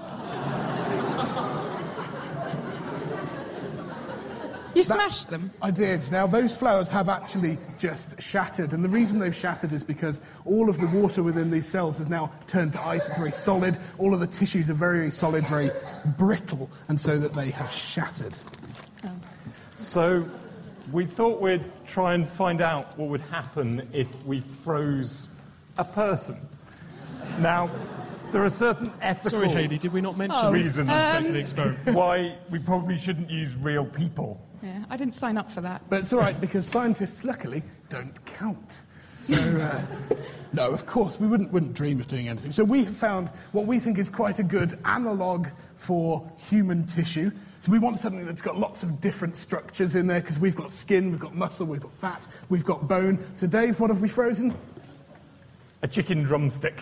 Speaker 8: You smashed them?
Speaker 5: I did. Now, those flowers have actually just shattered, and the reason they've shattered is because all of the water within these cells has now turned to ice. It's very solid. All of the tissues are very, very solid, very brittle, and so that they have shattered.
Speaker 8: Oh.
Speaker 7: So we thought we'd try and find out what would happen if we froze a person. Now, there are certain ethical
Speaker 1: Sorry, Hayley, did we not mention
Speaker 7: reasons
Speaker 1: the experiment?
Speaker 7: why we probably shouldn't use real people.
Speaker 8: Yeah, I didn't sign up for that.
Speaker 5: But it's all right, because scientists, luckily, don't count. So, no, of course, we wouldn't dream of doing anything. So we have found what we think is quite a good analogue for human tissue. So we want something that's got lots of different structures in there, because we've got skin, we've got muscle, we've got fat, we've got bone. So, Dave, what have we frozen?
Speaker 7: A chicken drumstick.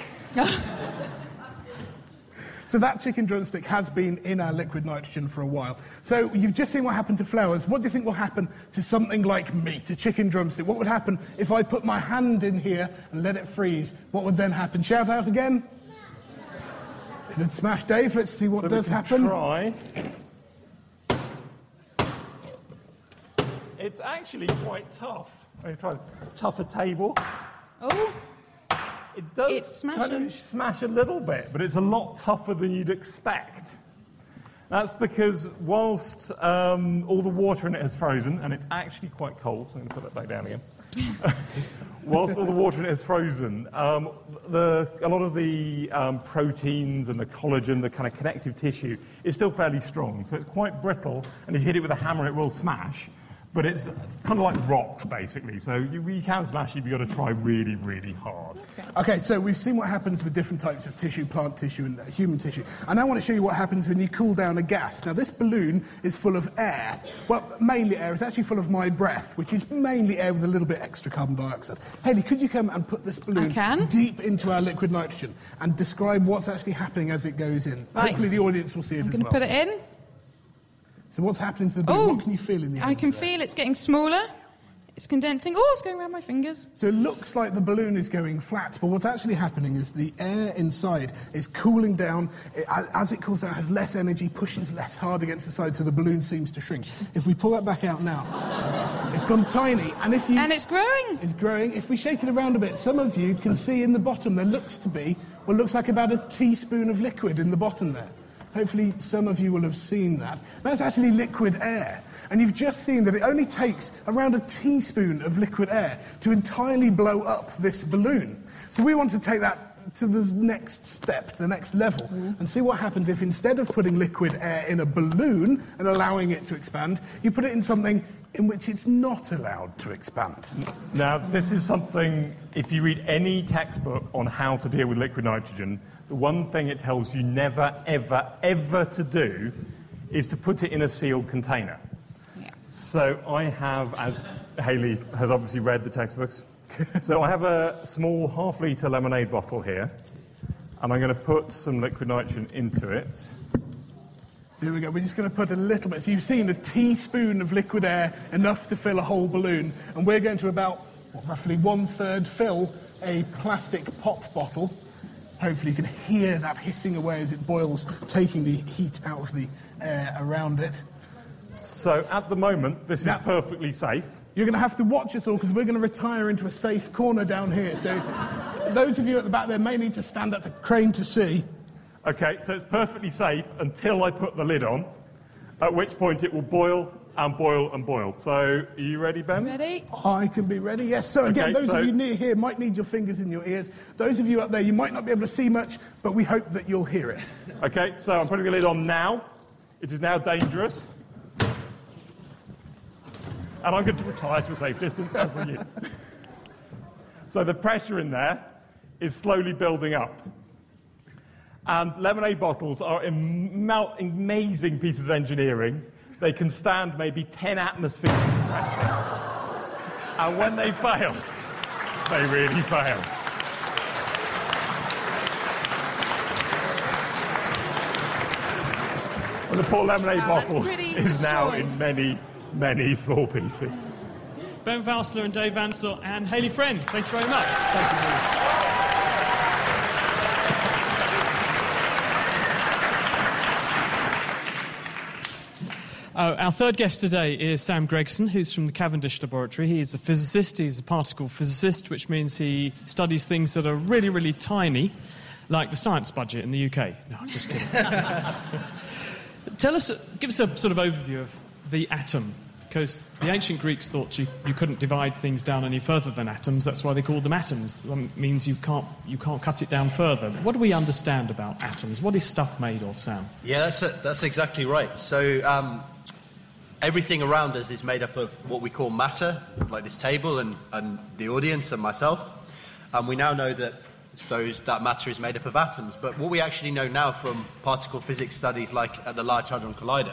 Speaker 5: So that chicken drumstick has been in our liquid nitrogen for a while. So you've just seen what happened to flowers. What do you think will happen to something like meat, a chicken drumstick? What would happen if I put my hand in here and let it freeze? What would then happen? Shout out again. It'd smash. Dave, let's see what does happen.
Speaker 7: Try. It's actually quite tough. It's tough a table.
Speaker 8: Oh.
Speaker 7: It does
Speaker 8: It's smashing.
Speaker 7: kind of smash a little bit, but it's a lot tougher than you'd expect. That's because whilst all the water in it has frozen, and it's actually quite cold, so I'm going to put that back down again. Whilst all the water in it has frozen, a lot of the proteins and the collagen, the kind of connective tissue, is still fairly strong. So it's quite brittle, and if you hit it with a hammer, it will smash. But it's kind of like rock, basically. So you can smash it, but you've got to try really, really hard.
Speaker 5: Okay, so we've seen what happens with different types of tissue, plant tissue and human tissue. And I want to show you what happens when you cool down a gas. Now, this balloon is full of air. Well, mainly air. It's actually full of my breath, which is mainly air with a little bit extra carbon dioxide. Hayley, could you come and put this balloon deep into our liquid nitrogen and describe what's actually happening as it goes in?
Speaker 8: Right.
Speaker 5: Hopefully the audience will see it
Speaker 8: I'm
Speaker 5: as
Speaker 8: going
Speaker 5: well.
Speaker 8: to put it in.
Speaker 5: So what's happening to the balloon? What can you feel in the air?
Speaker 8: I can feel it's getting smaller. It's condensing. Oh, it's going around my fingers.
Speaker 5: So it looks like the balloon is going flat, but what's actually happening is the air inside is cooling down. As it cools down, it has less energy, pushes less hard against the side, so the balloon seems to shrink. If we pull that back out now, it's gone tiny. And it's
Speaker 8: growing.
Speaker 5: It's growing. If we shake it around a bit, some of you can see in the bottom there looks like about a teaspoon of liquid in the bottom there. Hopefully some of you will have seen that. That's actually liquid air. And you've just seen that it only takes around a teaspoon of liquid air to entirely blow up this balloon. So we want to take that to the next step, to the next level, and see what happens if instead of putting liquid air in a balloon and allowing it to expand, you put it in something in which it's not allowed to expand.
Speaker 7: Now, this is something, if you read any textbook on how to deal with liquid nitrogen, the one thing it tells you never, ever, ever to do is to put it in a sealed container.
Speaker 8: Yeah.
Speaker 7: So I have, as Hayley has obviously read the textbooks, so I have a small half-litre lemonade bottle here, and I'm going to put some liquid nitrogen into it.
Speaker 5: So here we go. We're just going to put a little bit. So you've seen a teaspoon of liquid air, enough to fill a whole balloon, and we're going to about roughly 1/3 fill a plastic pop bottle Hopefully you can hear that hissing away as it boils, taking the heat out of the air around it.
Speaker 7: So at the moment, this is perfectly safe.
Speaker 5: You're going to have to watch us all because we're going to retire into a safe corner down here. So those of you at the back there may need to stand up to crane to see.
Speaker 7: OK, so it's perfectly safe until I put the lid on, at which point it will boil and boil and boil. So are you ready, Ben?
Speaker 8: Ready?
Speaker 5: I can be ready, yes. So again, those of you near here might need your fingers in your ears. Those of you up there, you might not be able to see much, but we hope that you'll hear it.
Speaker 7: OK, so I'm putting the lid on now. It is now dangerous. And I'm going to retire to a safe distance, as are you. So the pressure in there is slowly building up. And lemonade bottles are amazing pieces of engineering. They can stand maybe 10 atmospheres of pressure. And when they fail, they really fail. And the poor lemonade bottle is now in many small pieces.
Speaker 1: Ben Valsler and Dave Ansell and Hayley Friend, thank you very much. Thank you very much. Our third guest today is Sam Gregson, who's from the Cavendish Laboratory. He's a physicist, he's a particle physicist, which means he studies things that are really, really tiny, like the science budget in the UK. No, I'm just kidding. Give us a sort of overview of the atom, because the ancient Greeks thought you couldn't divide things down any further than atoms. That's why they called them atoms. That means you can't cut it down further. What do we understand about atoms? What is stuff made of, Sam?
Speaker 4: Yeah, that's exactly right. So everything around us is made up of what we call matter, like this table and the audience and myself. And we now know that that matter is made up of atoms. But what we actually know now from particle physics studies like at the Large Hadron Collider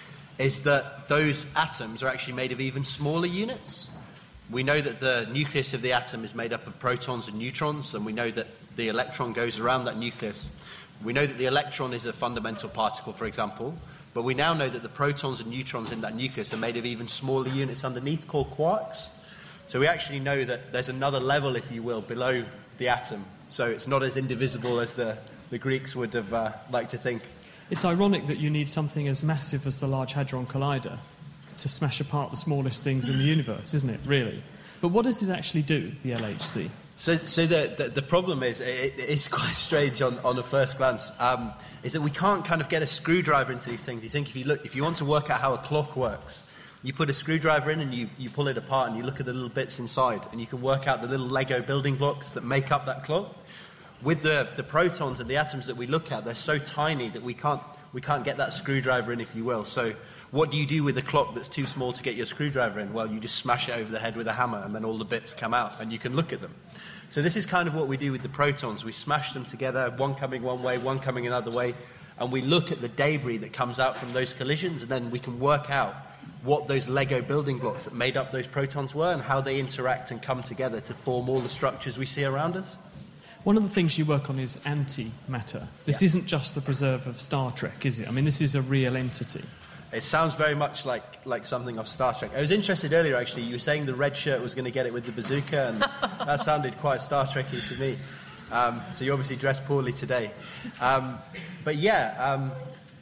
Speaker 4: is that those atoms are actually made of even smaller units. We know that the nucleus of the atom is made up of protons and neutrons, and we know that the electron goes around that nucleus. We know that the electron is a fundamental particle, for example, but we now know that the protons and neutrons in that nucleus are made of even smaller units underneath called quarks. So we actually know that there's another level, if you will, below the atom. So it's not as indivisible as the Greeks would have liked to think.
Speaker 1: It's ironic that you need something as massive as the Large Hadron Collider to smash apart the smallest things in the universe, isn't it, really? But what does it actually do, the LHC?
Speaker 4: So the problem is, it's quite strange on a first glance, is that we can't kind of get a screwdriver into these things. You think if you want to work out how a clock works, you put a screwdriver in and you pull it apart and you look at the little bits inside and you can work out the little Lego building blocks that make up that clock. With the protons and the atoms that we look at, they're so tiny that we can't get that screwdriver in, if you will. So what do you do with a clock that's too small to get your screwdriver in? Well, you just smash it over the head with a hammer and then all the bits come out and you can look at them. So this is kind of what we do with the protons. We smash them together, one coming one way, one coming another way, and we look at the debris that comes out from those collisions, and then we can work out what those Lego building blocks that made up those protons were and how they interact and come together to form all the structures we see around us.
Speaker 1: One of the things you work on is antimatter. This isn't just the preserve of Star Trek, is it? I mean, this is a real entity.
Speaker 4: It sounds very much like something off Star Trek. I was interested earlier, actually. You were saying the red shirt was going to get it with the bazooka, and that sounded quite Star Trek-y to me. So you obviously dressed poorly today. But yeah,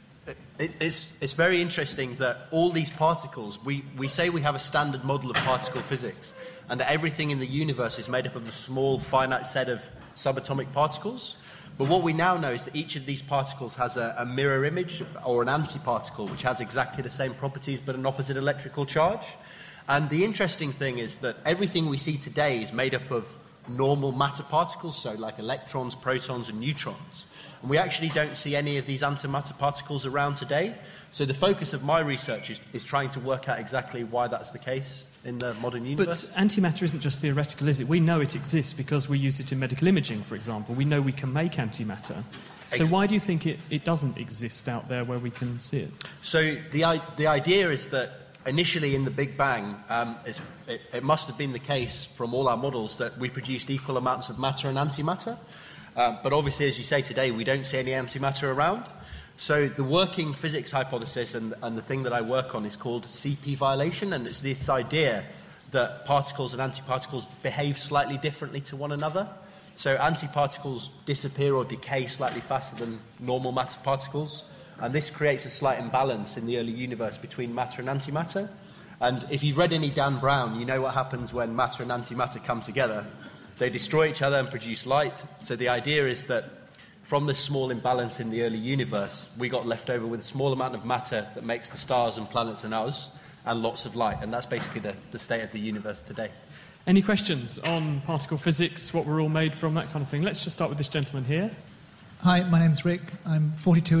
Speaker 4: it's very interesting that all these particles, we say we have a standard model of particle physics, and that everything in the universe is made up of a small, finite set of subatomic particles. But what we now know is that each of these particles has a mirror image or an antiparticle, which has exactly the same properties but an opposite electrical charge. And the interesting thing is that everything we see today is made up of normal matter particles, so like electrons, protons, and neutrons. And we actually don't see any of these antimatter particles around today. So the focus of my research is trying to work out exactly why that's the case in the modern universe.
Speaker 1: But antimatter isn't just theoretical, is it? We know it exists because we use it in medical imaging, for example. We know we can make antimatter. So why do you think it doesn't exist out there where we can see it?
Speaker 4: So the idea is that initially in the Big Bang, it must have been the case from all our models that we produced equal amounts of matter and antimatter. But obviously, as you say today, we don't see any antimatter around. So the working physics hypothesis and the thing that I work on is called CP violation, and it's this idea that particles and antiparticles behave slightly differently to one another. So antiparticles disappear or decay slightly faster than normal matter particles, and this creates a slight imbalance in the early universe between matter and antimatter. And if you've read any Dan Brown, you know what happens when matter and antimatter come together. They destroy each other and produce light. So the idea is that from this small imbalance in the early universe, we got left over with a small amount of matter that makes the stars and planets and us, and lots of light. And that's basically the state of the universe today.
Speaker 1: Any questions on particle physics, what we're all made from, that kind of thing? Let's just start with this gentleman here.
Speaker 10: Hi, my name's Rick. I'm 42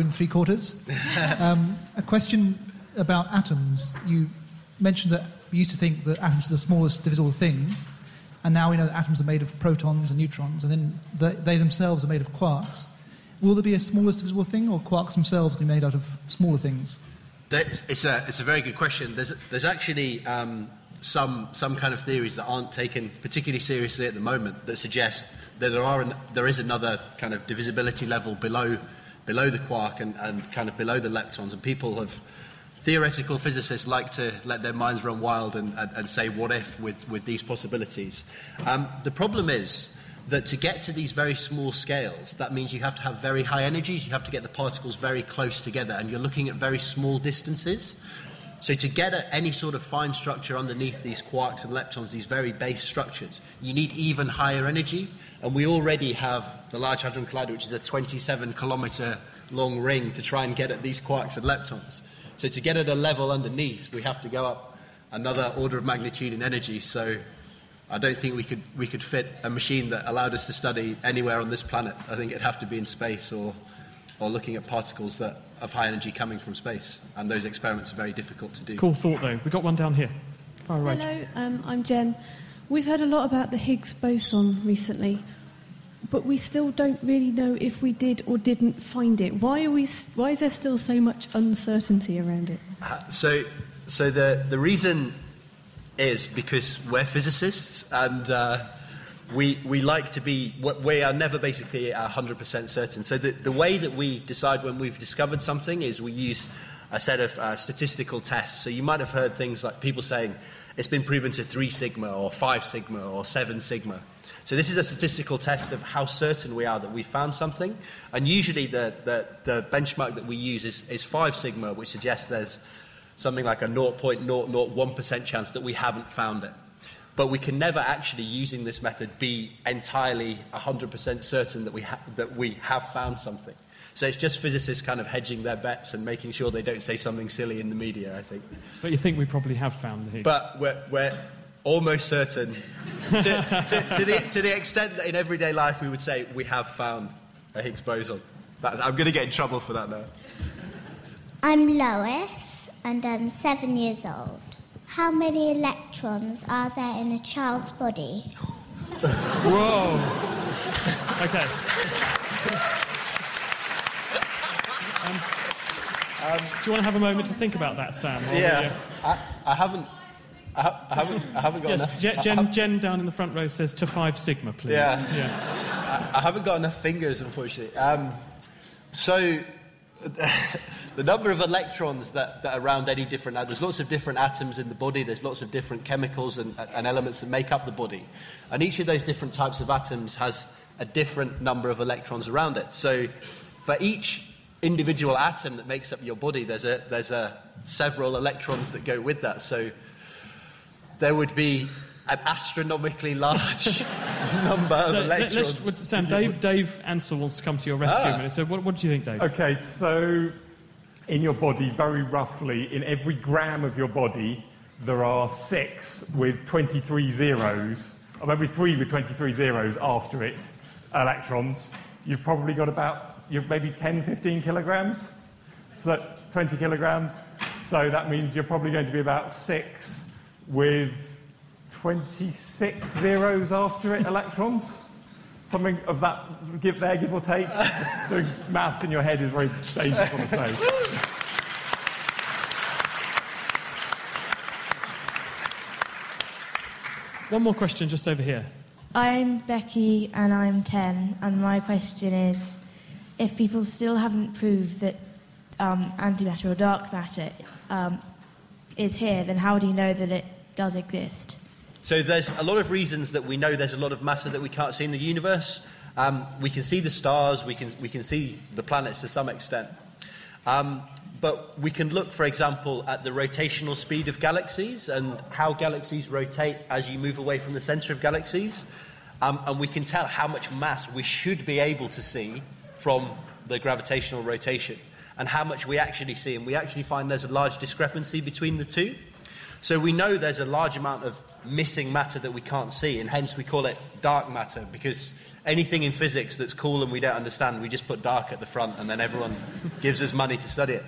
Speaker 10: 3/4. A question about atoms. You mentioned that we used to think that atoms are the smallest divisible thing, and now we know that atoms are made of protons and neutrons, and then they themselves are made of quarks. Will there be a smallest divisible thing, or quarks themselves be made out of smaller things?
Speaker 4: It's a very good question. There's actually some kind of theories that aren't taken particularly seriously at the moment that suggest that there is another kind of divisibility level below the quark and kind of below the leptons, and theoretical physicists like to let their minds run wild and say what if with these possibilities. The problem is that to get to these very small scales, that means you have to have very high energies, you have to get the particles very close together, and you're looking at very small distances. So to get at any sort of fine structure underneath these quarks and leptons, these very base structures, you need even higher energy. And we already have the Large Hadron Collider, which is a 27-kilometre long ring to try and get at these quarks and leptons. So to get at a level underneath, we have to go up another order of magnitude in energy. So I don't think we could fit a machine that allowed us to study anywhere on this planet. I think it'd have to be in space or looking at particles that of high energy coming from space. And those experiments are very difficult to do.
Speaker 1: Cool thought, though. We've got one down here. Far right.
Speaker 22: Hello, I'm Jen. We've heard a lot about the Higgs boson recently, but we still don't really know if we did or didn't find it. Why is there still so much uncertainty around it?
Speaker 4: So the reason is because we're physicists, and we like to be. We are never basically 100% certain. So the way that we decide when we've discovered something is we use a set of statistical tests. So you might have heard things like people saying it's been proven to 3 sigma or 5 sigma or 7 sigma. So this is a statistical test of how certain we are that we found something. And usually the benchmark that we use is 5 sigma, which suggests there's something like a 0.001% chance that we haven't found it. But we can never actually, using this method, be entirely 100% certain that we have found something. So it's just physicists kind of hedging their bets and making sure they don't say something silly in the media, I think.
Speaker 1: But you think we probably have found the Higgs?
Speaker 4: But we're almost certain, to the extent that in everyday life we would say we have found a Higgs boson. I'm going to get in trouble for that now.
Speaker 9: I'm Lois, and I'm 7 years old. How many electrons are there in a child's body?
Speaker 1: Whoa. Okay. Do you want to have a moment to think about that, Sam?
Speaker 4: Yeah. I haven't got
Speaker 1: yes,
Speaker 4: enough.
Speaker 1: Jen down in the front row says to 5 sigma, please.
Speaker 4: Yeah. I haven't got enough fingers, unfortunately. So the number of electrons that are around any different... There's lots of different atoms in the body. There's lots of different chemicals and elements that make up the body. And each of those different types of atoms has a different number of electrons around it. So for each individual atom that makes up your body, there's several electrons that go with that. So there would be an astronomically large number of electrons.
Speaker 1: Sam, Dave Ansell wants to come to your rescue a minute. So what do you think, Dave?
Speaker 7: Okay, so in your body, very roughly, in every gram of your body, there are 6 with 23 zeros, or maybe 3 with 23 zeros after it, electrons. You've probably got maybe 10, 15 kilograms, so 20 kilograms. So that means you're probably going to be about 6 with 26 zeros after it, electrons. Something of that, give or take. Doing maths in your head is very dangerous on the stage.
Speaker 1: One more question just over here.
Speaker 23: I'm Becky and I'm 10, and my question is, if people still haven't proved that antimatter or dark matter is here, then how do you know that it does exist?
Speaker 4: So there's a lot of reasons that we know there's a lot of matter that we can't see in the universe. We can see the stars, we can see the planets to some extent. But we can look, for example, at the rotational speed of galaxies and how galaxies rotate as you move away from the centre of galaxies. And we can tell how much mass we should be able to see from the gravitational rotation and how much we actually see. And we actually find there's a large discrepancy between the two. So we know there's a large amount of missing matter that we can't see, and hence we call it dark matter, because anything in physics that's cool and we don't understand, we just put dark at the front and then everyone gives us money to study it.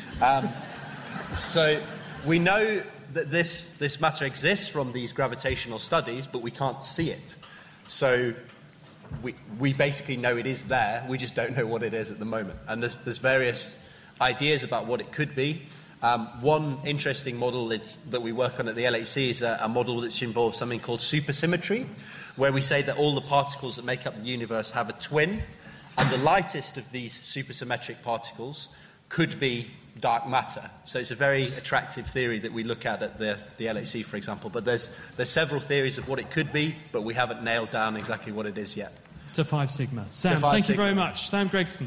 Speaker 4: So we know that this matter exists from these gravitational studies, but we can't see it. So we basically know it is there, we just don't know what it is at the moment. And there's various ideas about what it could be. One interesting model that we work on at the LHC is a model which involves something called supersymmetry, where we say that all the particles that make up the universe have a twin, and the lightest of these supersymmetric particles could be dark matter. So it's a very attractive theory that we look at the LHC, for example. But there's several theories of what it could be, but we haven't nailed down exactly what it is yet.
Speaker 1: To 5 sigma. Sam, thank you very much. Sam Gregson.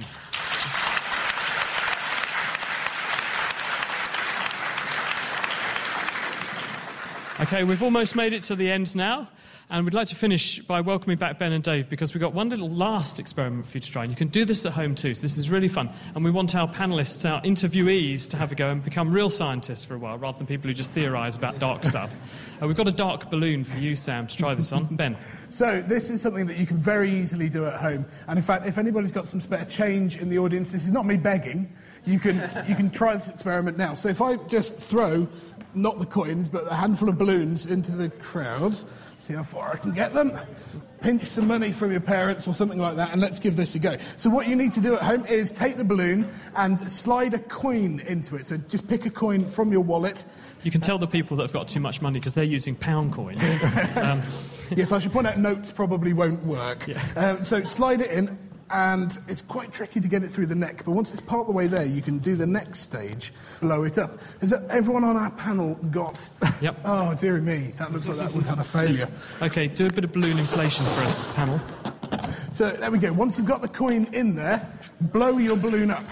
Speaker 1: Okay, we've almost made it to the end now, and we'd like to finish by welcoming back Ben and Dave, because we've got one little last experiment for you to try, and you can do this at home too, so this is really fun. And we want our panellists, our interviewees, to have a go and become real scientists for a while, rather than people who just theorise about dark stuff. We've got a dark balloon for you, Sam, to try this on. Ben.
Speaker 5: So this is something that you can very easily do at home, and in fact, if anybody's got some spare change in the audience, this is not me begging, you can try this experiment now. So if I just throw, not the coins, but a handful of balloons into the crowd, see how far I can get them, pinch some money from your parents or something like that, and let's give this a go. So what you need to do at home is take the balloon and slide a coin into it. So just pick a coin from your wallet.
Speaker 1: You can tell the people that have got too much money because they're using pound coins.
Speaker 5: Yes, I should point out notes probably won't work. Yeah. So slide it in, and it's quite tricky to get it through the neck, but once it's part the way there, you can do the next stage, blow it up. Has everyone on our panel got...
Speaker 1: Yep.
Speaker 5: Oh, dearie me, that looks like we've had a failure.
Speaker 1: OK, do a bit of balloon inflation for us, panel.
Speaker 5: So there we go. Once you've got the coin in there, blow your balloon up.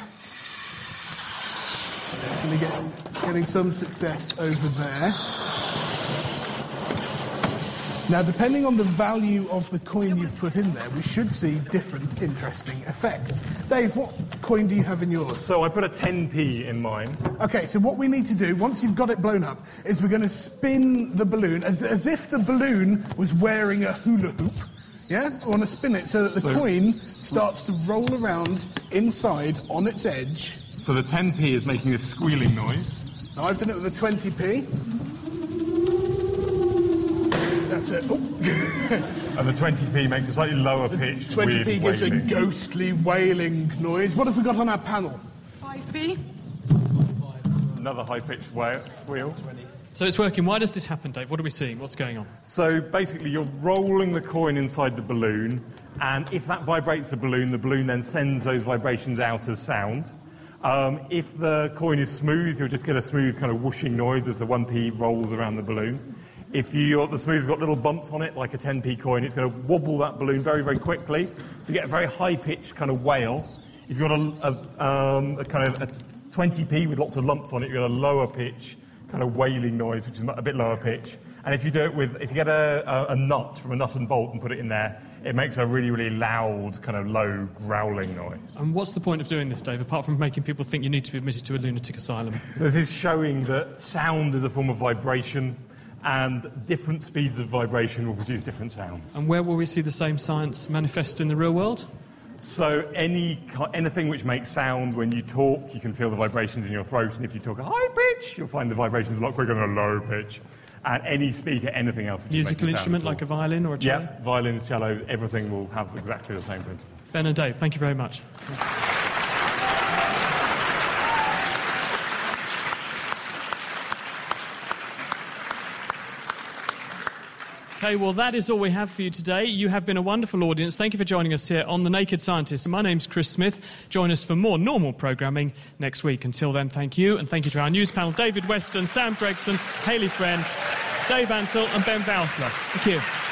Speaker 5: Definitely getting some success over there. Now, depending on the value of the coin you've put in there, we should see different interesting effects. Dave, what coin do you have in yours?
Speaker 7: So I put a 10p in mine. OK,
Speaker 5: so what we need to do, once you've got it blown up, is we're going to spin the balloon as if the balloon was wearing a hula hoop. Yeah? We want to spin it so that the coin starts to roll around inside on its edge.
Speaker 7: So the 10p is making this squealing noise.
Speaker 5: Now, I've done it with the 20p. That's it. Oh.
Speaker 7: And the 20p makes a slightly lower pitch.
Speaker 5: 20p gives a ghostly wailing noise. What have we got on our panel?
Speaker 8: 5p.
Speaker 7: Another high-pitched squeal.
Speaker 1: So it's working. Why does this happen, Dave? What are we seeing? What's going on?
Speaker 7: So basically, you're rolling the coin inside the balloon, and if that vibrates the balloon then sends those vibrations out as sound. If the coin is smooth, you'll just get a smooth kind of whooshing noise as the 1p rolls around the balloon. If the smooth's got little bumps on it, like a 10p coin, it's going to wobble that balloon very, very quickly. So you get a very high-pitched kind of wail. If you've got a kind of a 20p with lots of lumps on it, you get a lower pitch kind of wailing noise, which is a bit lower pitch. And if you get a nut from a nut and bolt and put it in there, it makes a really, really loud, kind of low growling noise.
Speaker 1: And what's the point of doing this, Dave, apart from making people think you need to be admitted to a lunatic asylum?
Speaker 7: So this is showing that sound is a form of vibration, and different speeds of vibration will produce different sounds.
Speaker 1: And where will we see the same science manifest in the real world?
Speaker 7: So anything which makes sound, when you talk, you can feel the vibrations in your throat, and if you talk a high pitch, you'll find the vibrations a lot quicker than a low pitch. And any speaker, anything else.
Speaker 1: Musical instrument like a violin or a cello?
Speaker 7: Yeah, violins, cellos, everything will have exactly the same principle.
Speaker 1: Ben and Dave, thank you very much. OK, well, that is all we have for you today. You have been a wonderful audience. Thank you for joining us here on The Naked Scientist. My name's Chris Smith. Join us for more normal programming next week. Until then, thank you. And thank you to our news panel, David Weston, Sam Gregson, Hayley Friend. Dave Ansell and Ben Vousler. Thank you.